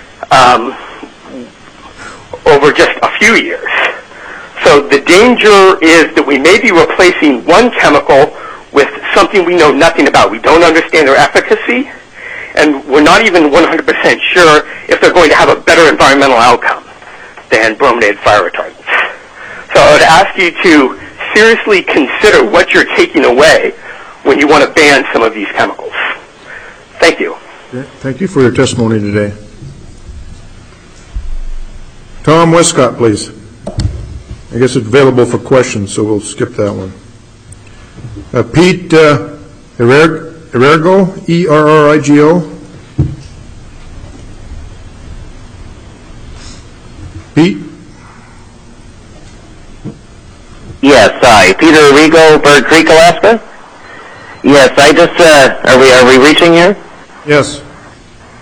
over just a few years. So the danger is that we may be replacing one chemical with something we know nothing about. We don't understand their efficacy, and we're not even 100% sure if they're going to have a better environmental outcome than brominated fire retardants. So I would ask you to seriously consider what you're taking away when you want to ban some of these chemicals. Thank you. Thank you for your testimony today. Tom Westcott, please. I guess it's available for questions, so we'll skip that one. Pete Errigo, E-R-R-I-G-O. Pete? Yes, hi. Peter Errigo, Bird Creek, Alaska. Yes, I just, are we reaching here? Yes.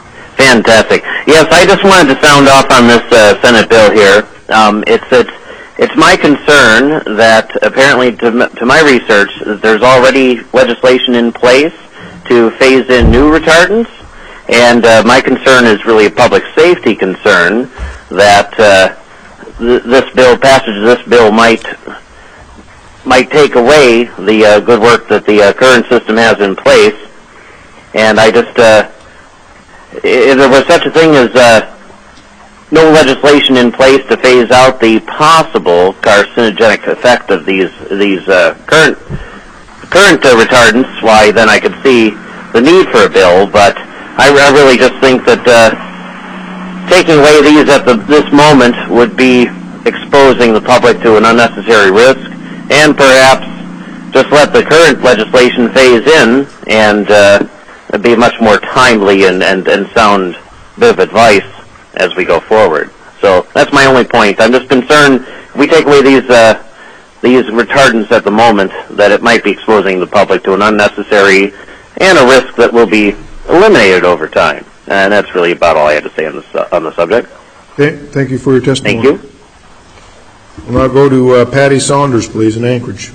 Fantastic. Yes, I just wanted to sound off on this Senate bill here. It's It's my concern that apparently, to my research, that there's already legislation in place to phase in new retardants, and my concern is really a public safety concern that passage of this bill might take away the good work that the current system has in place. And I just, if there was such a thing as no legislation in place to phase out the possible carcinogenic effect of these current retardants, why then I could see the need for a bill. But I really just think that taking away these at this moment would be exposing the public to an unnecessary risk, and perhaps just let the current legislation phase in and be much more timely and sound bit of advice as we go forward. So that's my only point. I'm just concerned if we take away these retardants at the moment, that it might be exposing the public to an unnecessary and a risk that will be eliminated over time. And that's really about all I had to say on the subject. Okay, thank you for your testimony. Thank you. We'll now go to Patty Saunders, please, in Anchorage.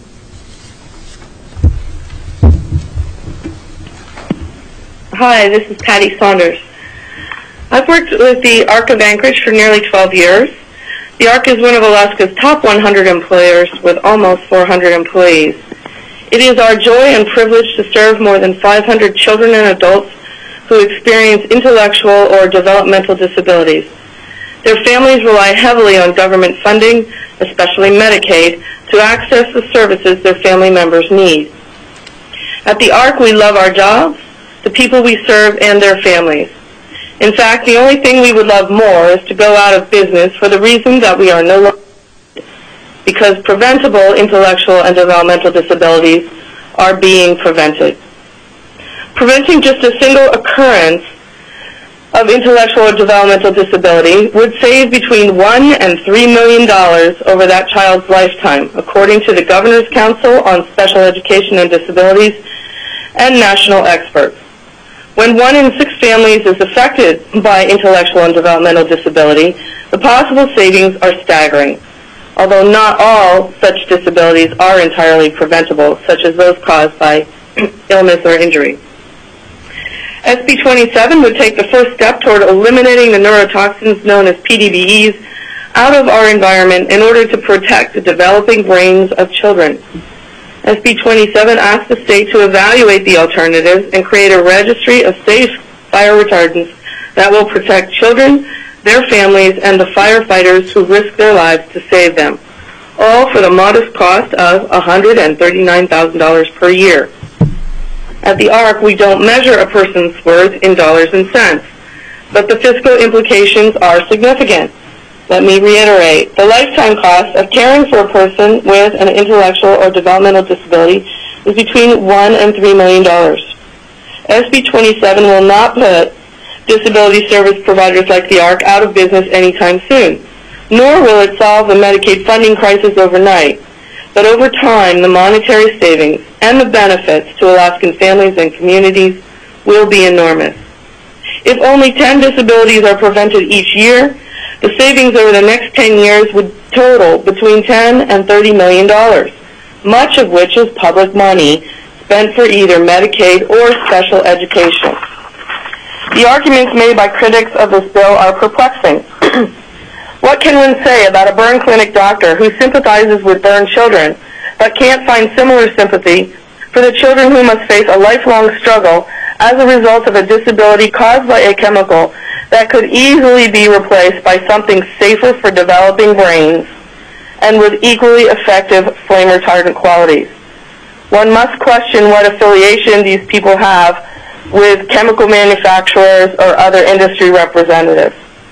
Hi, this is Patty Saunders. I've worked with the ARC of Anchorage for nearly 12 years. The ARC is one of Alaska's top 100 employers with almost 400 employees. It is our joy and privilege to serve more than 500 children and adults who experience intellectual or developmental disabilities. Their families rely heavily on government funding, especially Medicaid, to access the services their family members need. At the ARC, we love our jobs, the people we serve, and their families. In fact, the only thing we would love more is to go out of business for the reason that we are no longer, because preventable intellectual and developmental disabilities are being prevented. Preventing just a single occurrence of intellectual or developmental disability would save between $1 and $3 million over that child's lifetime, according to the Governor's Council on Special Education and Disabilities and national experts. When 1 in 6 families is affected by intellectual and developmental disability, the possible savings are staggering, although not all such disabilities are entirely preventable, such as those caused by illness or injury. SB 27 would take the first step toward eliminating the neurotoxins known as PDBEs out of our environment in order to protect the developing brains of children. SB 27 asks the state to evaluate the alternatives and create a registry of safe fire retardants that will protect children, their families, and the firefighters who risk their lives to save them, all for the modest cost of $139,000 per year. At the ARC, we don't measure a person's worth in dollars and cents, but the fiscal implications are significant. Let me reiterate, the lifetime cost of caring for a person with an intellectual or developmental disability is between $1 and $3 million. SB 27 will not put disability service providers like the ARC out of business anytime soon, nor will it solve the Medicaid funding crisis overnight. But over time, the monetary savings and the benefits to Alaskan families and communities will be enormous. If only 10 disabilities are prevented each year, the savings over the next 10 years would total between $10 and $30 million, much of which is public money spent for either Medicaid or special education. The arguments made by critics of this bill are perplexing. What can one say about a burn clinic doctor who sympathizes with burned children but can't find similar sympathy for the children who must face a lifelong struggle as a result of a disability caused by a chemical that could easily be replaced by something safer for developing brains and with equally effective flame retardant qualities? One must question what affiliation these people have with chemical manufacturers or other industry representatives.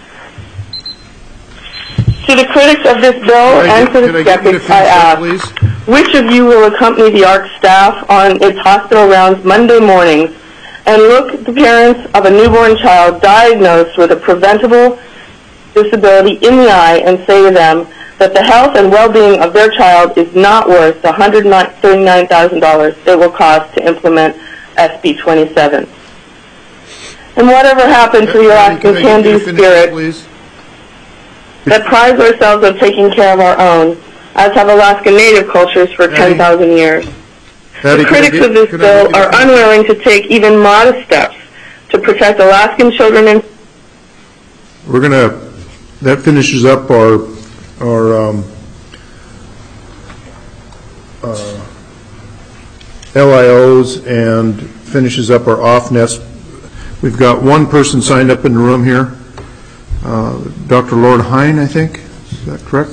To the critics of this bill and to the skeptics, I ask, which of you will accompany the ARC staff on its hospital rounds Monday mornings and look at the parents of a newborn child diagnosed with a preventable disability in the eye and say to them that the health and well-being of their child is not worth the $139,000 it will cost to implement SB 27? And whatever happened to your Alaskan can-do spirit? that prides ourselves on taking care of our own, as have Alaska Native cultures for 10,000 years. The critics of this bill are unwilling to take even modest steps to protect Alaskan children and... That finishes up our LIOs and finishes up our off-nets. We've got one person signed up in the room here, Dr. Lauren Hine, I think. Is that correct?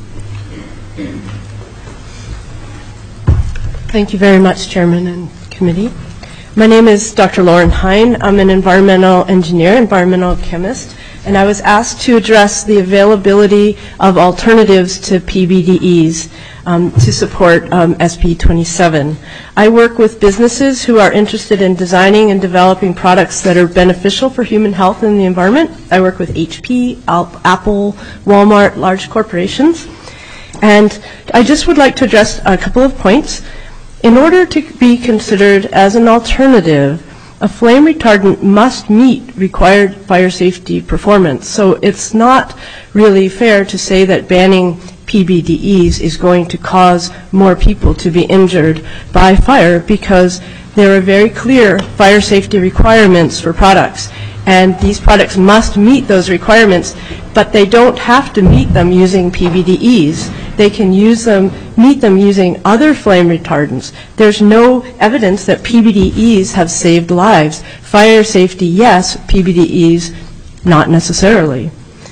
Thank you very much, Chairman and Committee. My name is Dr. Lauren Hine. I'm an environmental engineer, environmental chemist, and I was asked to address the availability of alternatives to PBDEs to support SB 27. I work with businesses who are interested in designing and developing products that are beneficial for human health and the environment. I work with HP, Apple, Walmart, large corporations. And I just would like to address a couple of points. In order to be considered as an alternative, a flame retardant must meet required fire safety performance. So it's not really fair to say that banning PBDEs is going to cause more people to be injured by fire, because there are very clear fire safety requirements for products. And these products must meet those requirements, but they don't have to meet them using PBDEs. They can meet them using other flame retardants. There's no evidence that PBDEs have saved lives. Fire safety, yes. PBDEs, not necessarily.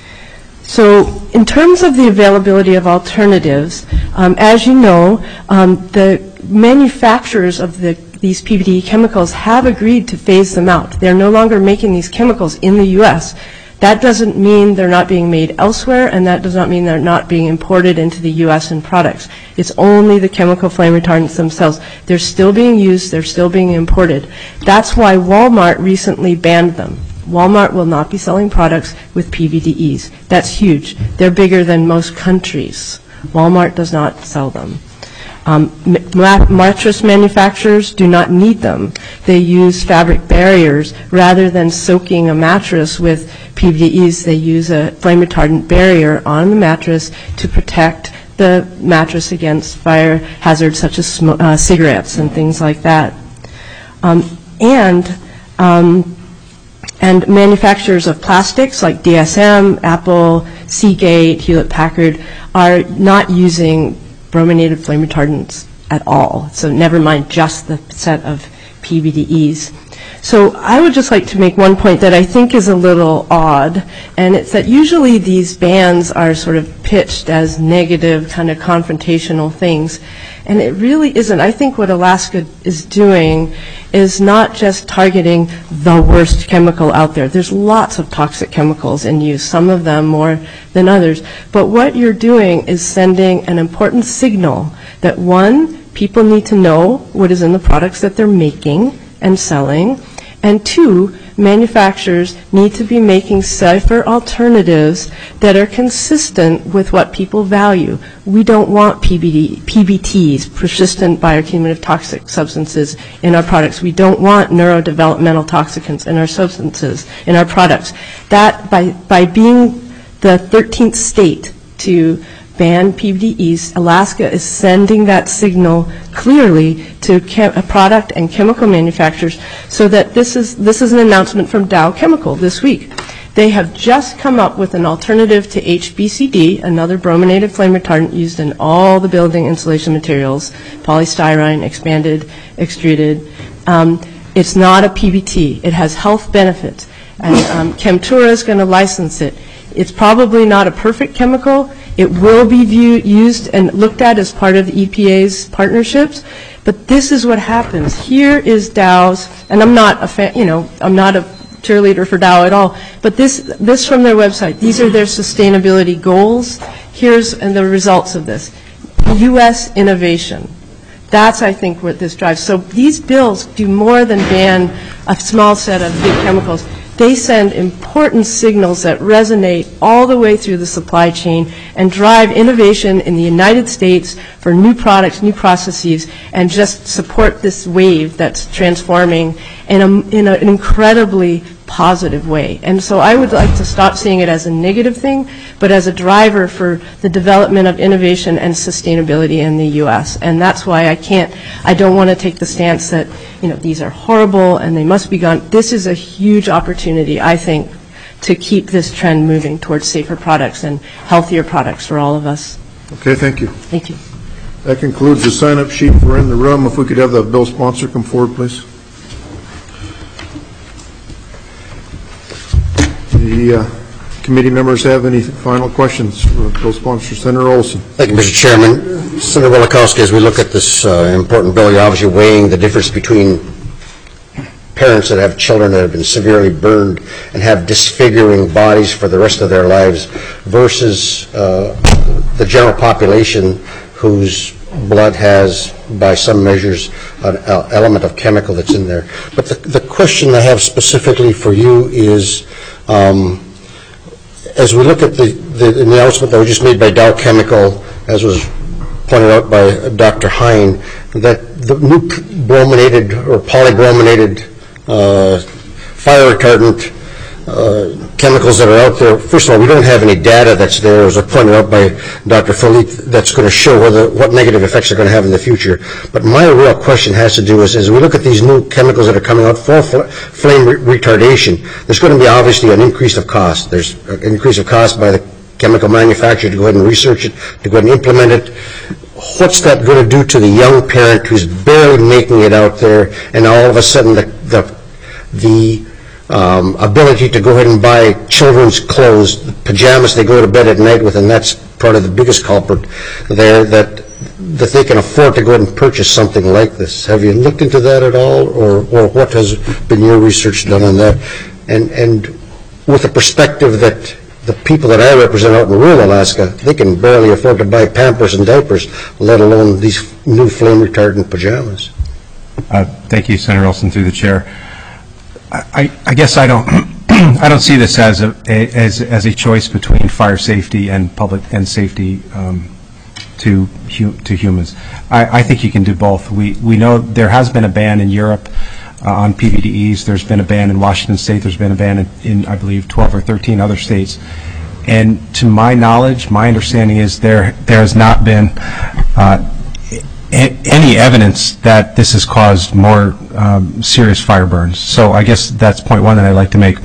So in terms of the availability of alternatives, as you know, the manufacturers of these PBDE chemicals have agreed to phase them out. They're no longer making these chemicals in the U.S. That doesn't mean they're not being made elsewhere, and that does not mean they're not being imported into the U.S. in products. It's only the chemical flame retardants themselves. They're still being used. They're still being imported. That's why Walmart recently banned them. Walmart will not be selling products with PBDEs. That's huge. They're bigger than most countries. Walmart does not sell them. Mattress manufacturers do not need them. They use fabric barriers. Rather than soaking a mattress with PBDEs, they use a flame retardant barrier on the mattress to protect the mattress against fire hazards such as cigarettes and things like that. And manufacturers of plastics like DSM, Apple, Seagate, Hewlett-Packard are not using brominated flame retardants at all. So never mind just the set of PBDEs. So I would just like to make one point that I think is a little odd, and it's that usually these bans are sort of pitched as negative, kind of confrontational things, and it really isn't. I think what Alaska is doing is not just targeting the worst chemical out there. There's lots of toxic chemicals in use, some of them more than others. But what you're doing is sending an important signal that, one, people need to know what is in the products that they're making and selling, and two, manufacturers need to be making safer alternatives that are consistent with what people value. We don't want PBTs, persistent bioaccumulative toxic substances, in our products. We don't want neurodevelopmental toxicants in our substances, in our products. That, by being the 13th state to ban PBDEs, Alaska is sending that signal clearly to product and chemical manufacturers, so that this is an announcement from Dow Chemical this week. They have just come up with an alternative to HBCD, another brominated flame retardant used in all the building insulation materials, polystyrene, expanded, extruded. It's not a PBT. It has health benefits, and Chemtura is going to license it. It's probably not a perfect chemical. It will be used and looked at as part of the EPA's partnerships, but this is what happens. Here is Dow's, and I'm not I'm not a cheerleader for Dow at all, but this from their website. These are their sustainability goals. Here's the results of this. U.S. innovation. That's, I think, what this drives. So these bills do more than ban a small set of big chemicals. They send important signals that resonate all the way through the supply chain and drive innovation in the United States for new products, new processes, and just support this wave that's transforming in an incredibly positive way. And so I would like to stop seeing it as a negative thing, but as a driver for the development of innovation and sustainability in the U.S. And that's why I don't want to take the stance that, these are horrible and they must be gone. This is a huge opportunity, I think, to keep this trend moving towards safer products and healthier products for all of us. Okay, thank you. Thank you. That concludes the sign-up sheet for in the room. If we could have the bill sponsor come forward, please. The committee members have any final questions for bill sponsor, Senator Olson? Thank you, Mr. Chairman. Senator Wielechowski, as we look at this important bill, you're obviously weighing the difference between parents that have children that have been severely burned and have disfiguring bodies for the rest of their lives versus the general population whose blood has, by some measures, an element of chemical that's in there. But the question I have specifically for you is, as we look at the announcement that was just made by Dow Chemical, as was pointed out by Dr. Hine, that the new brominated or polybrominated fire retardant chemicals that are out there, first of all, we don't have any data that's there, as pointed out by Dr. Philippe, that's going to show what negative effects they're going to have in the future. But my real question has to do with, as we look at these new chemicals that are coming out for flame retardation, there's going to be obviously an increase of cost. There's an increase of cost by the chemical manufacturer to go ahead and research it, to go ahead and implement it. What's that going to do to the young parent who's barely making it out there, and all of a sudden the ability to go ahead and buy children's clothes, the pajamas they go to bed at night with, and that's part of the biggest culprit there, that they can afford to go ahead and purchase something like this. Have you looked into that at all, or what has been your research done on that? And with the perspective that the people that I represent out in rural Alaska, they can barely afford to buy Pampers and diapers, let alone these new flame retardant pajamas. Thank you, Senator Olson, through the chair. I guess I don't see this as a choice between fire safety and public and safety to humans. I think you can do both. We know there has been a ban in Europe on PBDEs. There's been a ban in Washington State. There's been a ban in I believe 12 or 13 other states. And to my knowledge, my understanding is there has not been any evidence that this has caused more serious fire burns. So I guess that's point one that I'd like to make.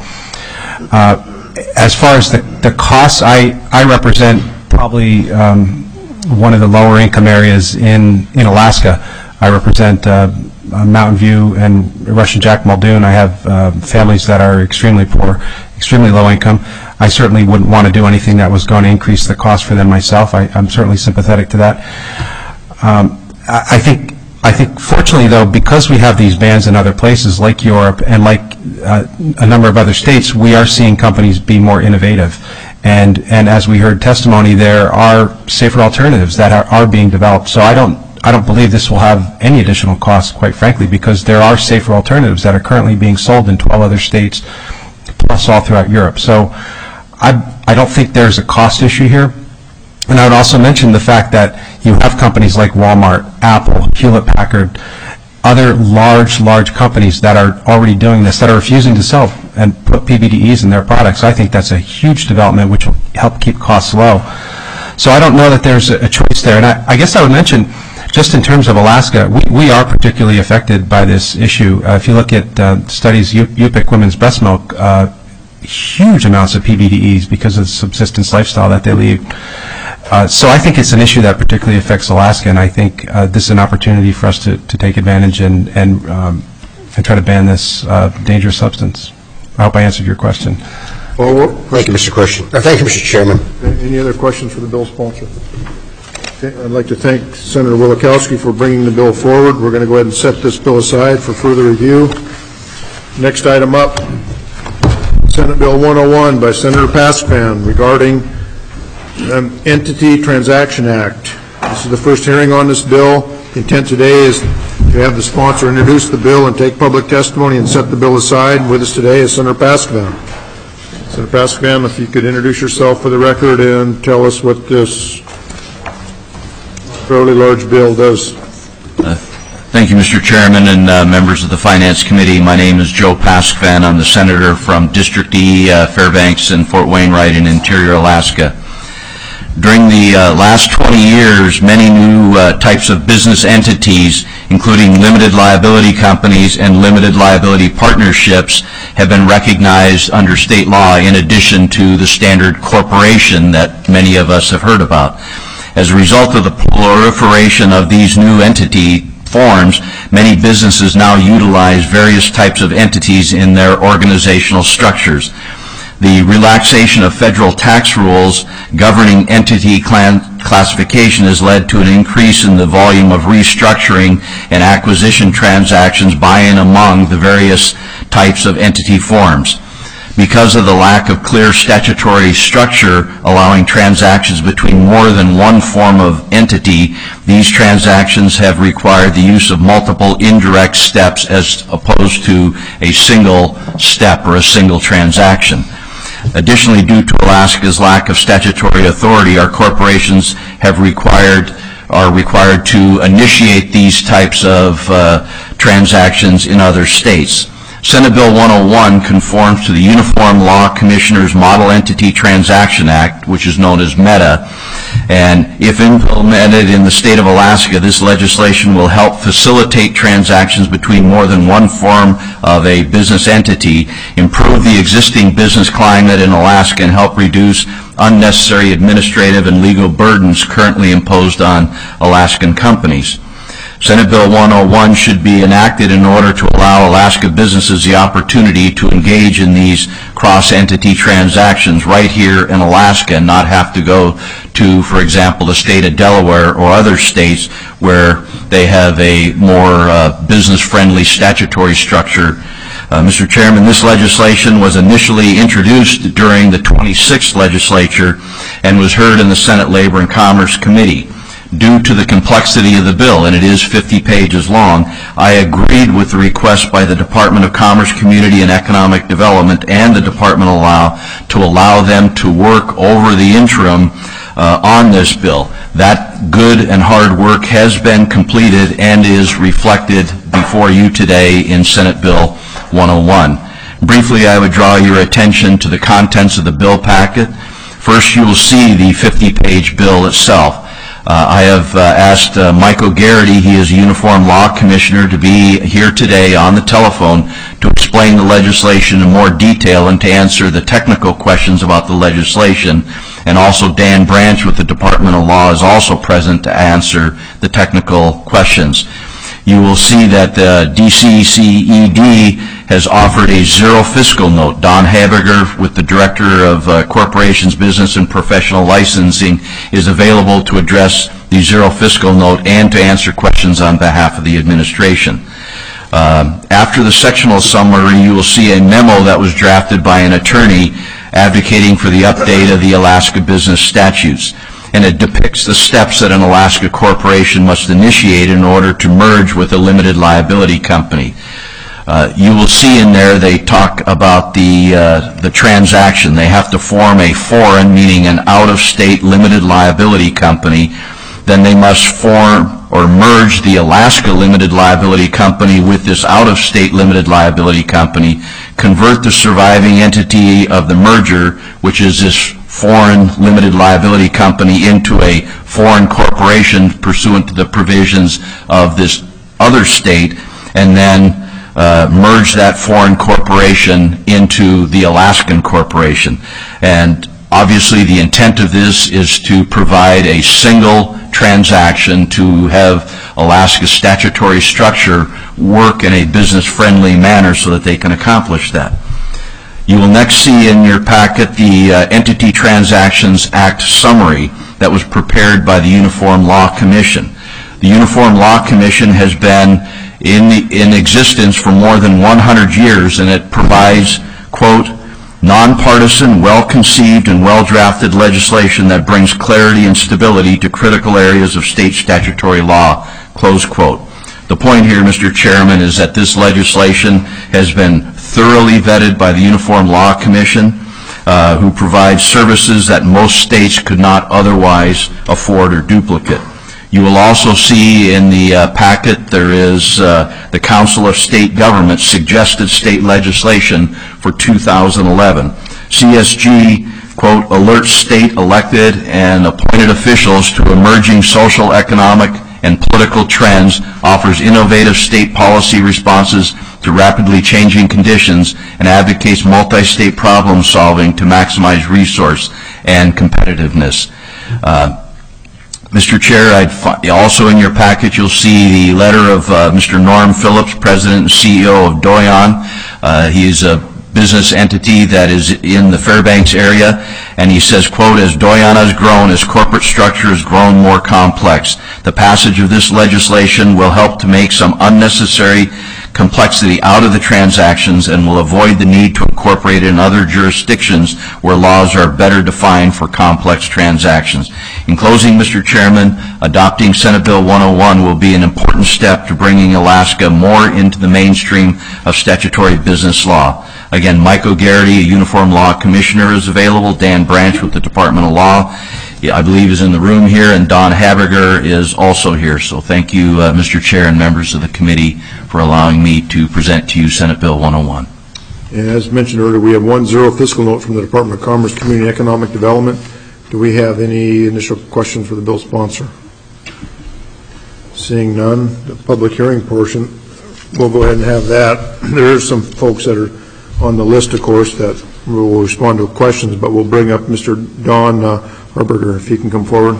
As far as the costs, I represent probably one of the lower income areas in Alaska. I represent Mountain View and Russian Jack Muldoon. I have families that are extremely poor, extremely low income. I certainly wouldn't want to do anything that was going to increase the cost for them myself. I'm certainly sympathetic to that. I think fortunately, though, because we have these bans in other places like Europe and like a number of other states, we are seeing companies be more innovative. And as we heard testimony, there are safer alternatives that are being developed. So I don't believe this will have any additional costs, quite frankly, because there are safer alternatives that are currently being sold in 12 other states, plus all throughout Europe. So I don't think there's a cost issue here. And I would also mention the fact that you have companies like Walmart, Apple, Hewlett-Packard, other large companies that are already doing this, that are refusing to sell and put PBDEs in their products. I think that's a huge development which will help keep costs low. So I don't know that there's a choice there. And I guess I would mention, just in terms of Alaska, we are particularly affected by this issue. If you look at studies, Yupik women's breast milk, huge amounts of PBDEs because of the subsistence lifestyle that they lead. So I think it's an issue that particularly affects Alaska, and I think this is an opportunity for us to take advantage and try to ban this dangerous substance. I hope I answered your question. Thank you, Mr. Question. Thank you, Mr. Chairman. Any other questions for the bill sponsor? Okay, I'd like to thank Senator Wielechowski for bringing the bill forward. We're going to go ahead and set this bill aside for further review. Next item up, Senate Bill 101 by Senator Paskvan regarding Entity Transaction Act. This is the first hearing on this bill. The intent today is to have the sponsor introduce the bill and take public testimony and set the bill aside. With us today is Senator Paskvan. Senator Paskvan, if you could introduce yourself for the record and tell us what this fairly large bill, does. Thank you, Mr. Chairman and members of the Finance Committee. My name is Joe Paskvan. I'm the senator from District E, Fairbanks and Fort Wainwright in Interior Alaska. During the last 20 years, many new types of business entities, including limited liability companies and limited liability partnerships, have been recognized under state law in addition to the standard corporation that many of us have heard about. As a result of the proliferation of these new entity forms, many businesses now utilize various types of entities in their organizational structures. The relaxation of federal tax rules governing entity classification has led to an increase in the volume of restructuring and acquisition transactions by and among the various types of entity forms. Because of the lack of clear statutory structure allowing transactions between more than one form of entity, these transactions have required the use of multiple indirect steps as opposed to a single step or a single transaction. Additionally, due to Alaska's lack of statutory authority, our corporations are required to initiate these types of transactions in other states. Senate Bill 101 conforms to the Uniform Law Commissioners Model Entity Transaction Act, which is known as META, and if implemented in the state of Alaska, this legislation will help facilitate transactions between more than one form of a business entity, improve the existing business climate in Alaska, and help reduce unnecessary administrative and legal burdens currently imposed on Alaskan companies. Senate Bill 101 should be enacted in order to allow Alaska businesses the opportunity to engage in these cross-entity transactions right here in Alaska and not have to go to, for example, the state of Delaware or other states where they have a more business-friendly statutory structure. Mr. Chairman, this legislation was initially introduced during the 26th legislature and was heard in the Senate Labor and Commerce Committee. Due to the complexity of the bill, and it is 50 pages long, I agreed with the request by the Department of Commerce, Community and Economic Development and the Department to allow them to work over the interim on this bill. That good and hard work has been completed and is reflected before you today in Senate Bill 101. Briefly, I would draw your attention to the contents of the bill packet. First, you will see the 50-page bill itself. I have asked Michael Garrity, he is a Uniform Law Commissioner, to be here today on the telephone to explain the legislation in more detail and to answer the technical questions about the legislation. And also Dan Branch with the Department of Law is also present to answer the technical questions. You will see that the DCCED has offered a zero fiscal note. Don Habiger, with the Director of Corporations, Business, and Professional Licensing, is available to address the zero fiscal note and to answer questions on behalf of the administration. After the sectional summary, you will see a memo that was drafted by an attorney advocating for the update of the Alaska business statutes, and it depicts the steps that an Alaska corporation must initiate in order to merge with a limited liability company. You will see in there they talk about the transaction. They have to form a foreign, meaning an out-of-state limited liability company. Then they must form or merge the Alaska limited liability company with this out-of-state limited liability company, convert the surviving entity of the merger, which is this foreign limited liability company, into a foreign corporation pursuant to the provisions of this other state, and then merge that foreign corporation into the Alaskan corporation. And obviously the intent of this is to provide a single transaction to have Alaska's statutory structure work in a business-friendly manner so that they can accomplish that. You will next see in your packet the Entity Transactions Act summary that was prepared by the Uniform Law Commission. The Uniform Law Commission has been in existence for more than 100 years, and it provides, quote, nonpartisan, well-conceived, and well-drafted legislation that brings clarity and stability to critical areas of state statutory law, close quote. The point here, Mr. Chairman, is that this legislation has been thoroughly vetted by the Uniform Law Commission, who provides services that most states could not otherwise afford or duplicate. You will also see in the packet there is the Council of State Governments suggested state legislation for 2011. CSG, quote, alerts state elected and appointed officials to emerging social, economic, and political trends, offers innovative state policy responses to rapidly changing conditions, and advocates multi-state problem solving to maximize resource and competitiveness. Mr. Chair, also in your packet you'll see the letter of Mr. Norm Phillips, President and CEO of Doyon. He is a business entity that is in the Fairbanks area, and he says, quote, as Doyon has grown, as corporate structure has grown more complex, the passage of this legislation will help to make some unnecessary complexity out of the transactions and will avoid the need to incorporate it in other jurisdictions where laws are better defined for complex transactions. In closing, Mr. Chairman, adopting Senate Bill 101 will be an important step to bringing Alaska more into the mainstream of statutory business law. Again, Mike O'Garrity, a Uniform Law Commissioner, is available. Dan Branch with the Department of Law, I believe, is in the room here, and Don Habiger is also here. So thank you, Mr. Chair and members of the committee, for allowing me to present to you Senate Bill 101. And as mentioned earlier, we have 1-0 fiscal note from the Department of Commerce Community Economic Development. Do we have any initial questions for the bill sponsor? Seeing none, the public hearing portion, we'll go ahead and have that. There are some folks that are on the list, of course, that will respond to questions, but we'll bring up Mr. Don Habiger, if he can come forward.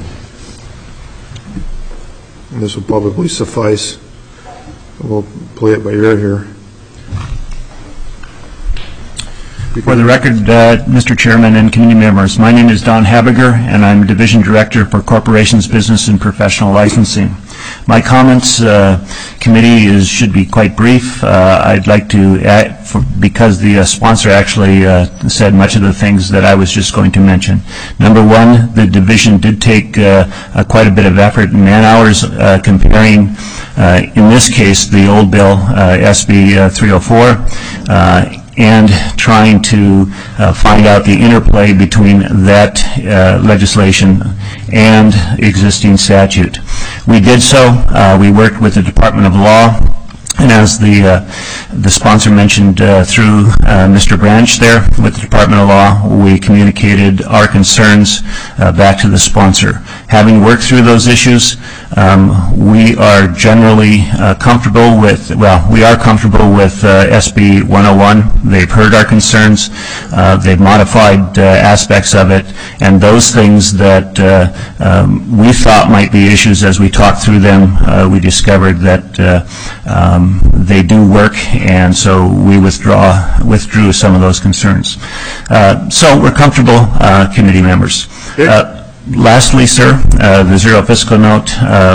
And this will probably suffice. We'll play it by ear here. For the record, Mr. Chairman and committee members, my name is Don Habiger, and I'm Division Director for Corporations, Business, and Professional Licensing. My comments, committee, should be quite brief. I'd like to add, because the sponsor actually said much of the things that I was just going to mention. Number one, the division did take quite a bit of effort and man hours comparing, in this case, the old bill, SB 304, and trying to find out the interplay between that legislation and existing statute. We did so. We worked with the Department of Law, and as the sponsor mentioned through Mr. Branch there with the Department of Law, we communicated our concerns back to the sponsor. Having worked through those issues, we are generally comfortable with, we are comfortable with SB 101. They've heard our concerns. They've modified aspects of it, and those things that we thought might be issues as we talked through them, we discovered that they do work, and so we withdrew some of those concerns. So we're comfortable, committee members. Lastly, sir, the zero fiscal note,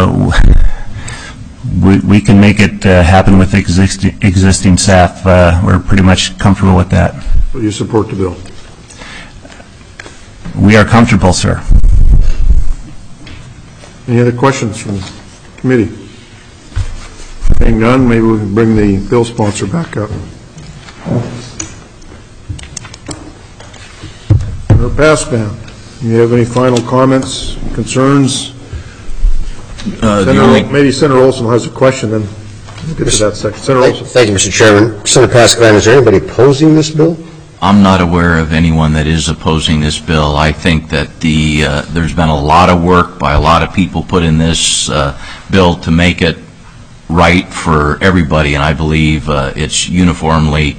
we can make it happen with existing staff. We're pretty much comfortable with that. Will you support the bill? We are comfortable, sir. Any other questions from the committee? Being none, maybe we can bring the bill sponsor back up. Senator Paspan, do you have any final comments, concerns? Maybe Senator Olson has a question, then we'll get to that section. Senator Olson. Thank you, Mr. Chairman. Senator Paspan, is there anybody opposing this bill? I'm not aware of anyone that is opposing this bill. I think that there's been a lot of work by a lot of people put in this bill to make it right for everybody, and I believe it's uniformly,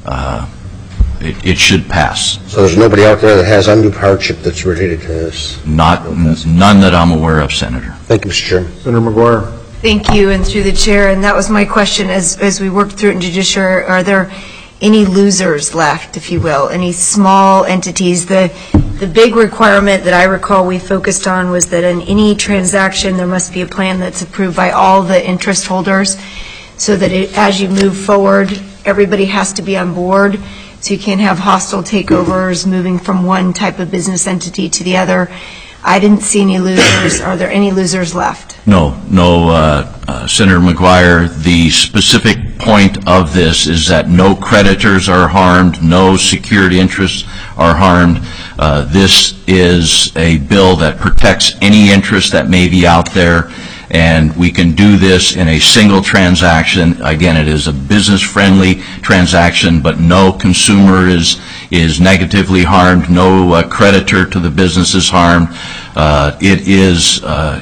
it should pass. So there's nobody out there that has undue hardship that's related to this? None that I'm aware of, Senator. Thank you, Mr. Chairman. Senator McGuire. Thank you, and through the chair, and that was my question as we worked through it in judiciary. Are there any losers left, if you will, any small entities? The big requirement that I recall we focused on was that in any transaction there must be a plan that's approved by all the interest holders, so that as you move forward, everybody has to be on board, so you can't have hostile takeovers moving from one type of business entity to the other. I didn't see any losers. Are there any losers left? No, Senator McGuire. The specific point of this is that no creditors are harmed, no security interests are harmed. This is a bill that protects any interest that may be out there, and we can do this in a single transaction. Again, it is a business-friendly transaction, but no consumer is negatively harmed, no creditor to the business is harmed. It is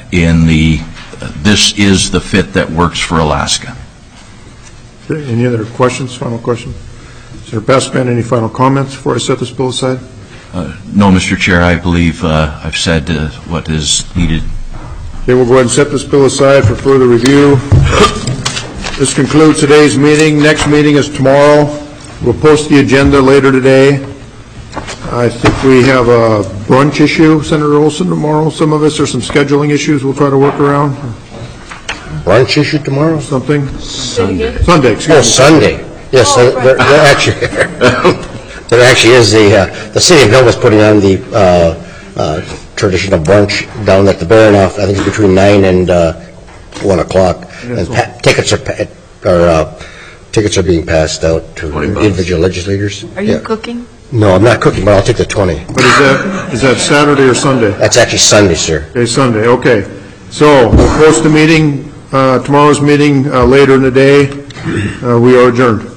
this is the fit that works for Alaska. Okay, any other questions, final question? Senator Paskvan, any final comments before I set this bill aside? No, Mr. Chair, I believe I've said what is needed. Okay, we'll go ahead and set this bill aside for further review. This concludes today's meeting. Next meeting is tomorrow. We'll post the agenda later today. I think we have a brunch issue, Senator Olson, tomorrow. Some of us, there's some scheduling issues we'll try to work around. Brunch issue tomorrow? Something? Sunday, excuse me. Oh, Sunday. Yes, there actually, there actually is the city of Nova's putting on the traditional brunch down at the Baranoff. I think it's between 9 and 1 o'clock. And tickets are being passed out to individual legislators. Are you cooking? No, I'm not cooking, but I'll take the 20. But is that Saturday or Sunday? That's actually Sunday, sir. Okay, Sunday. Okay. So we'll post the meeting, tomorrow's meeting later in the day. We are adjourned.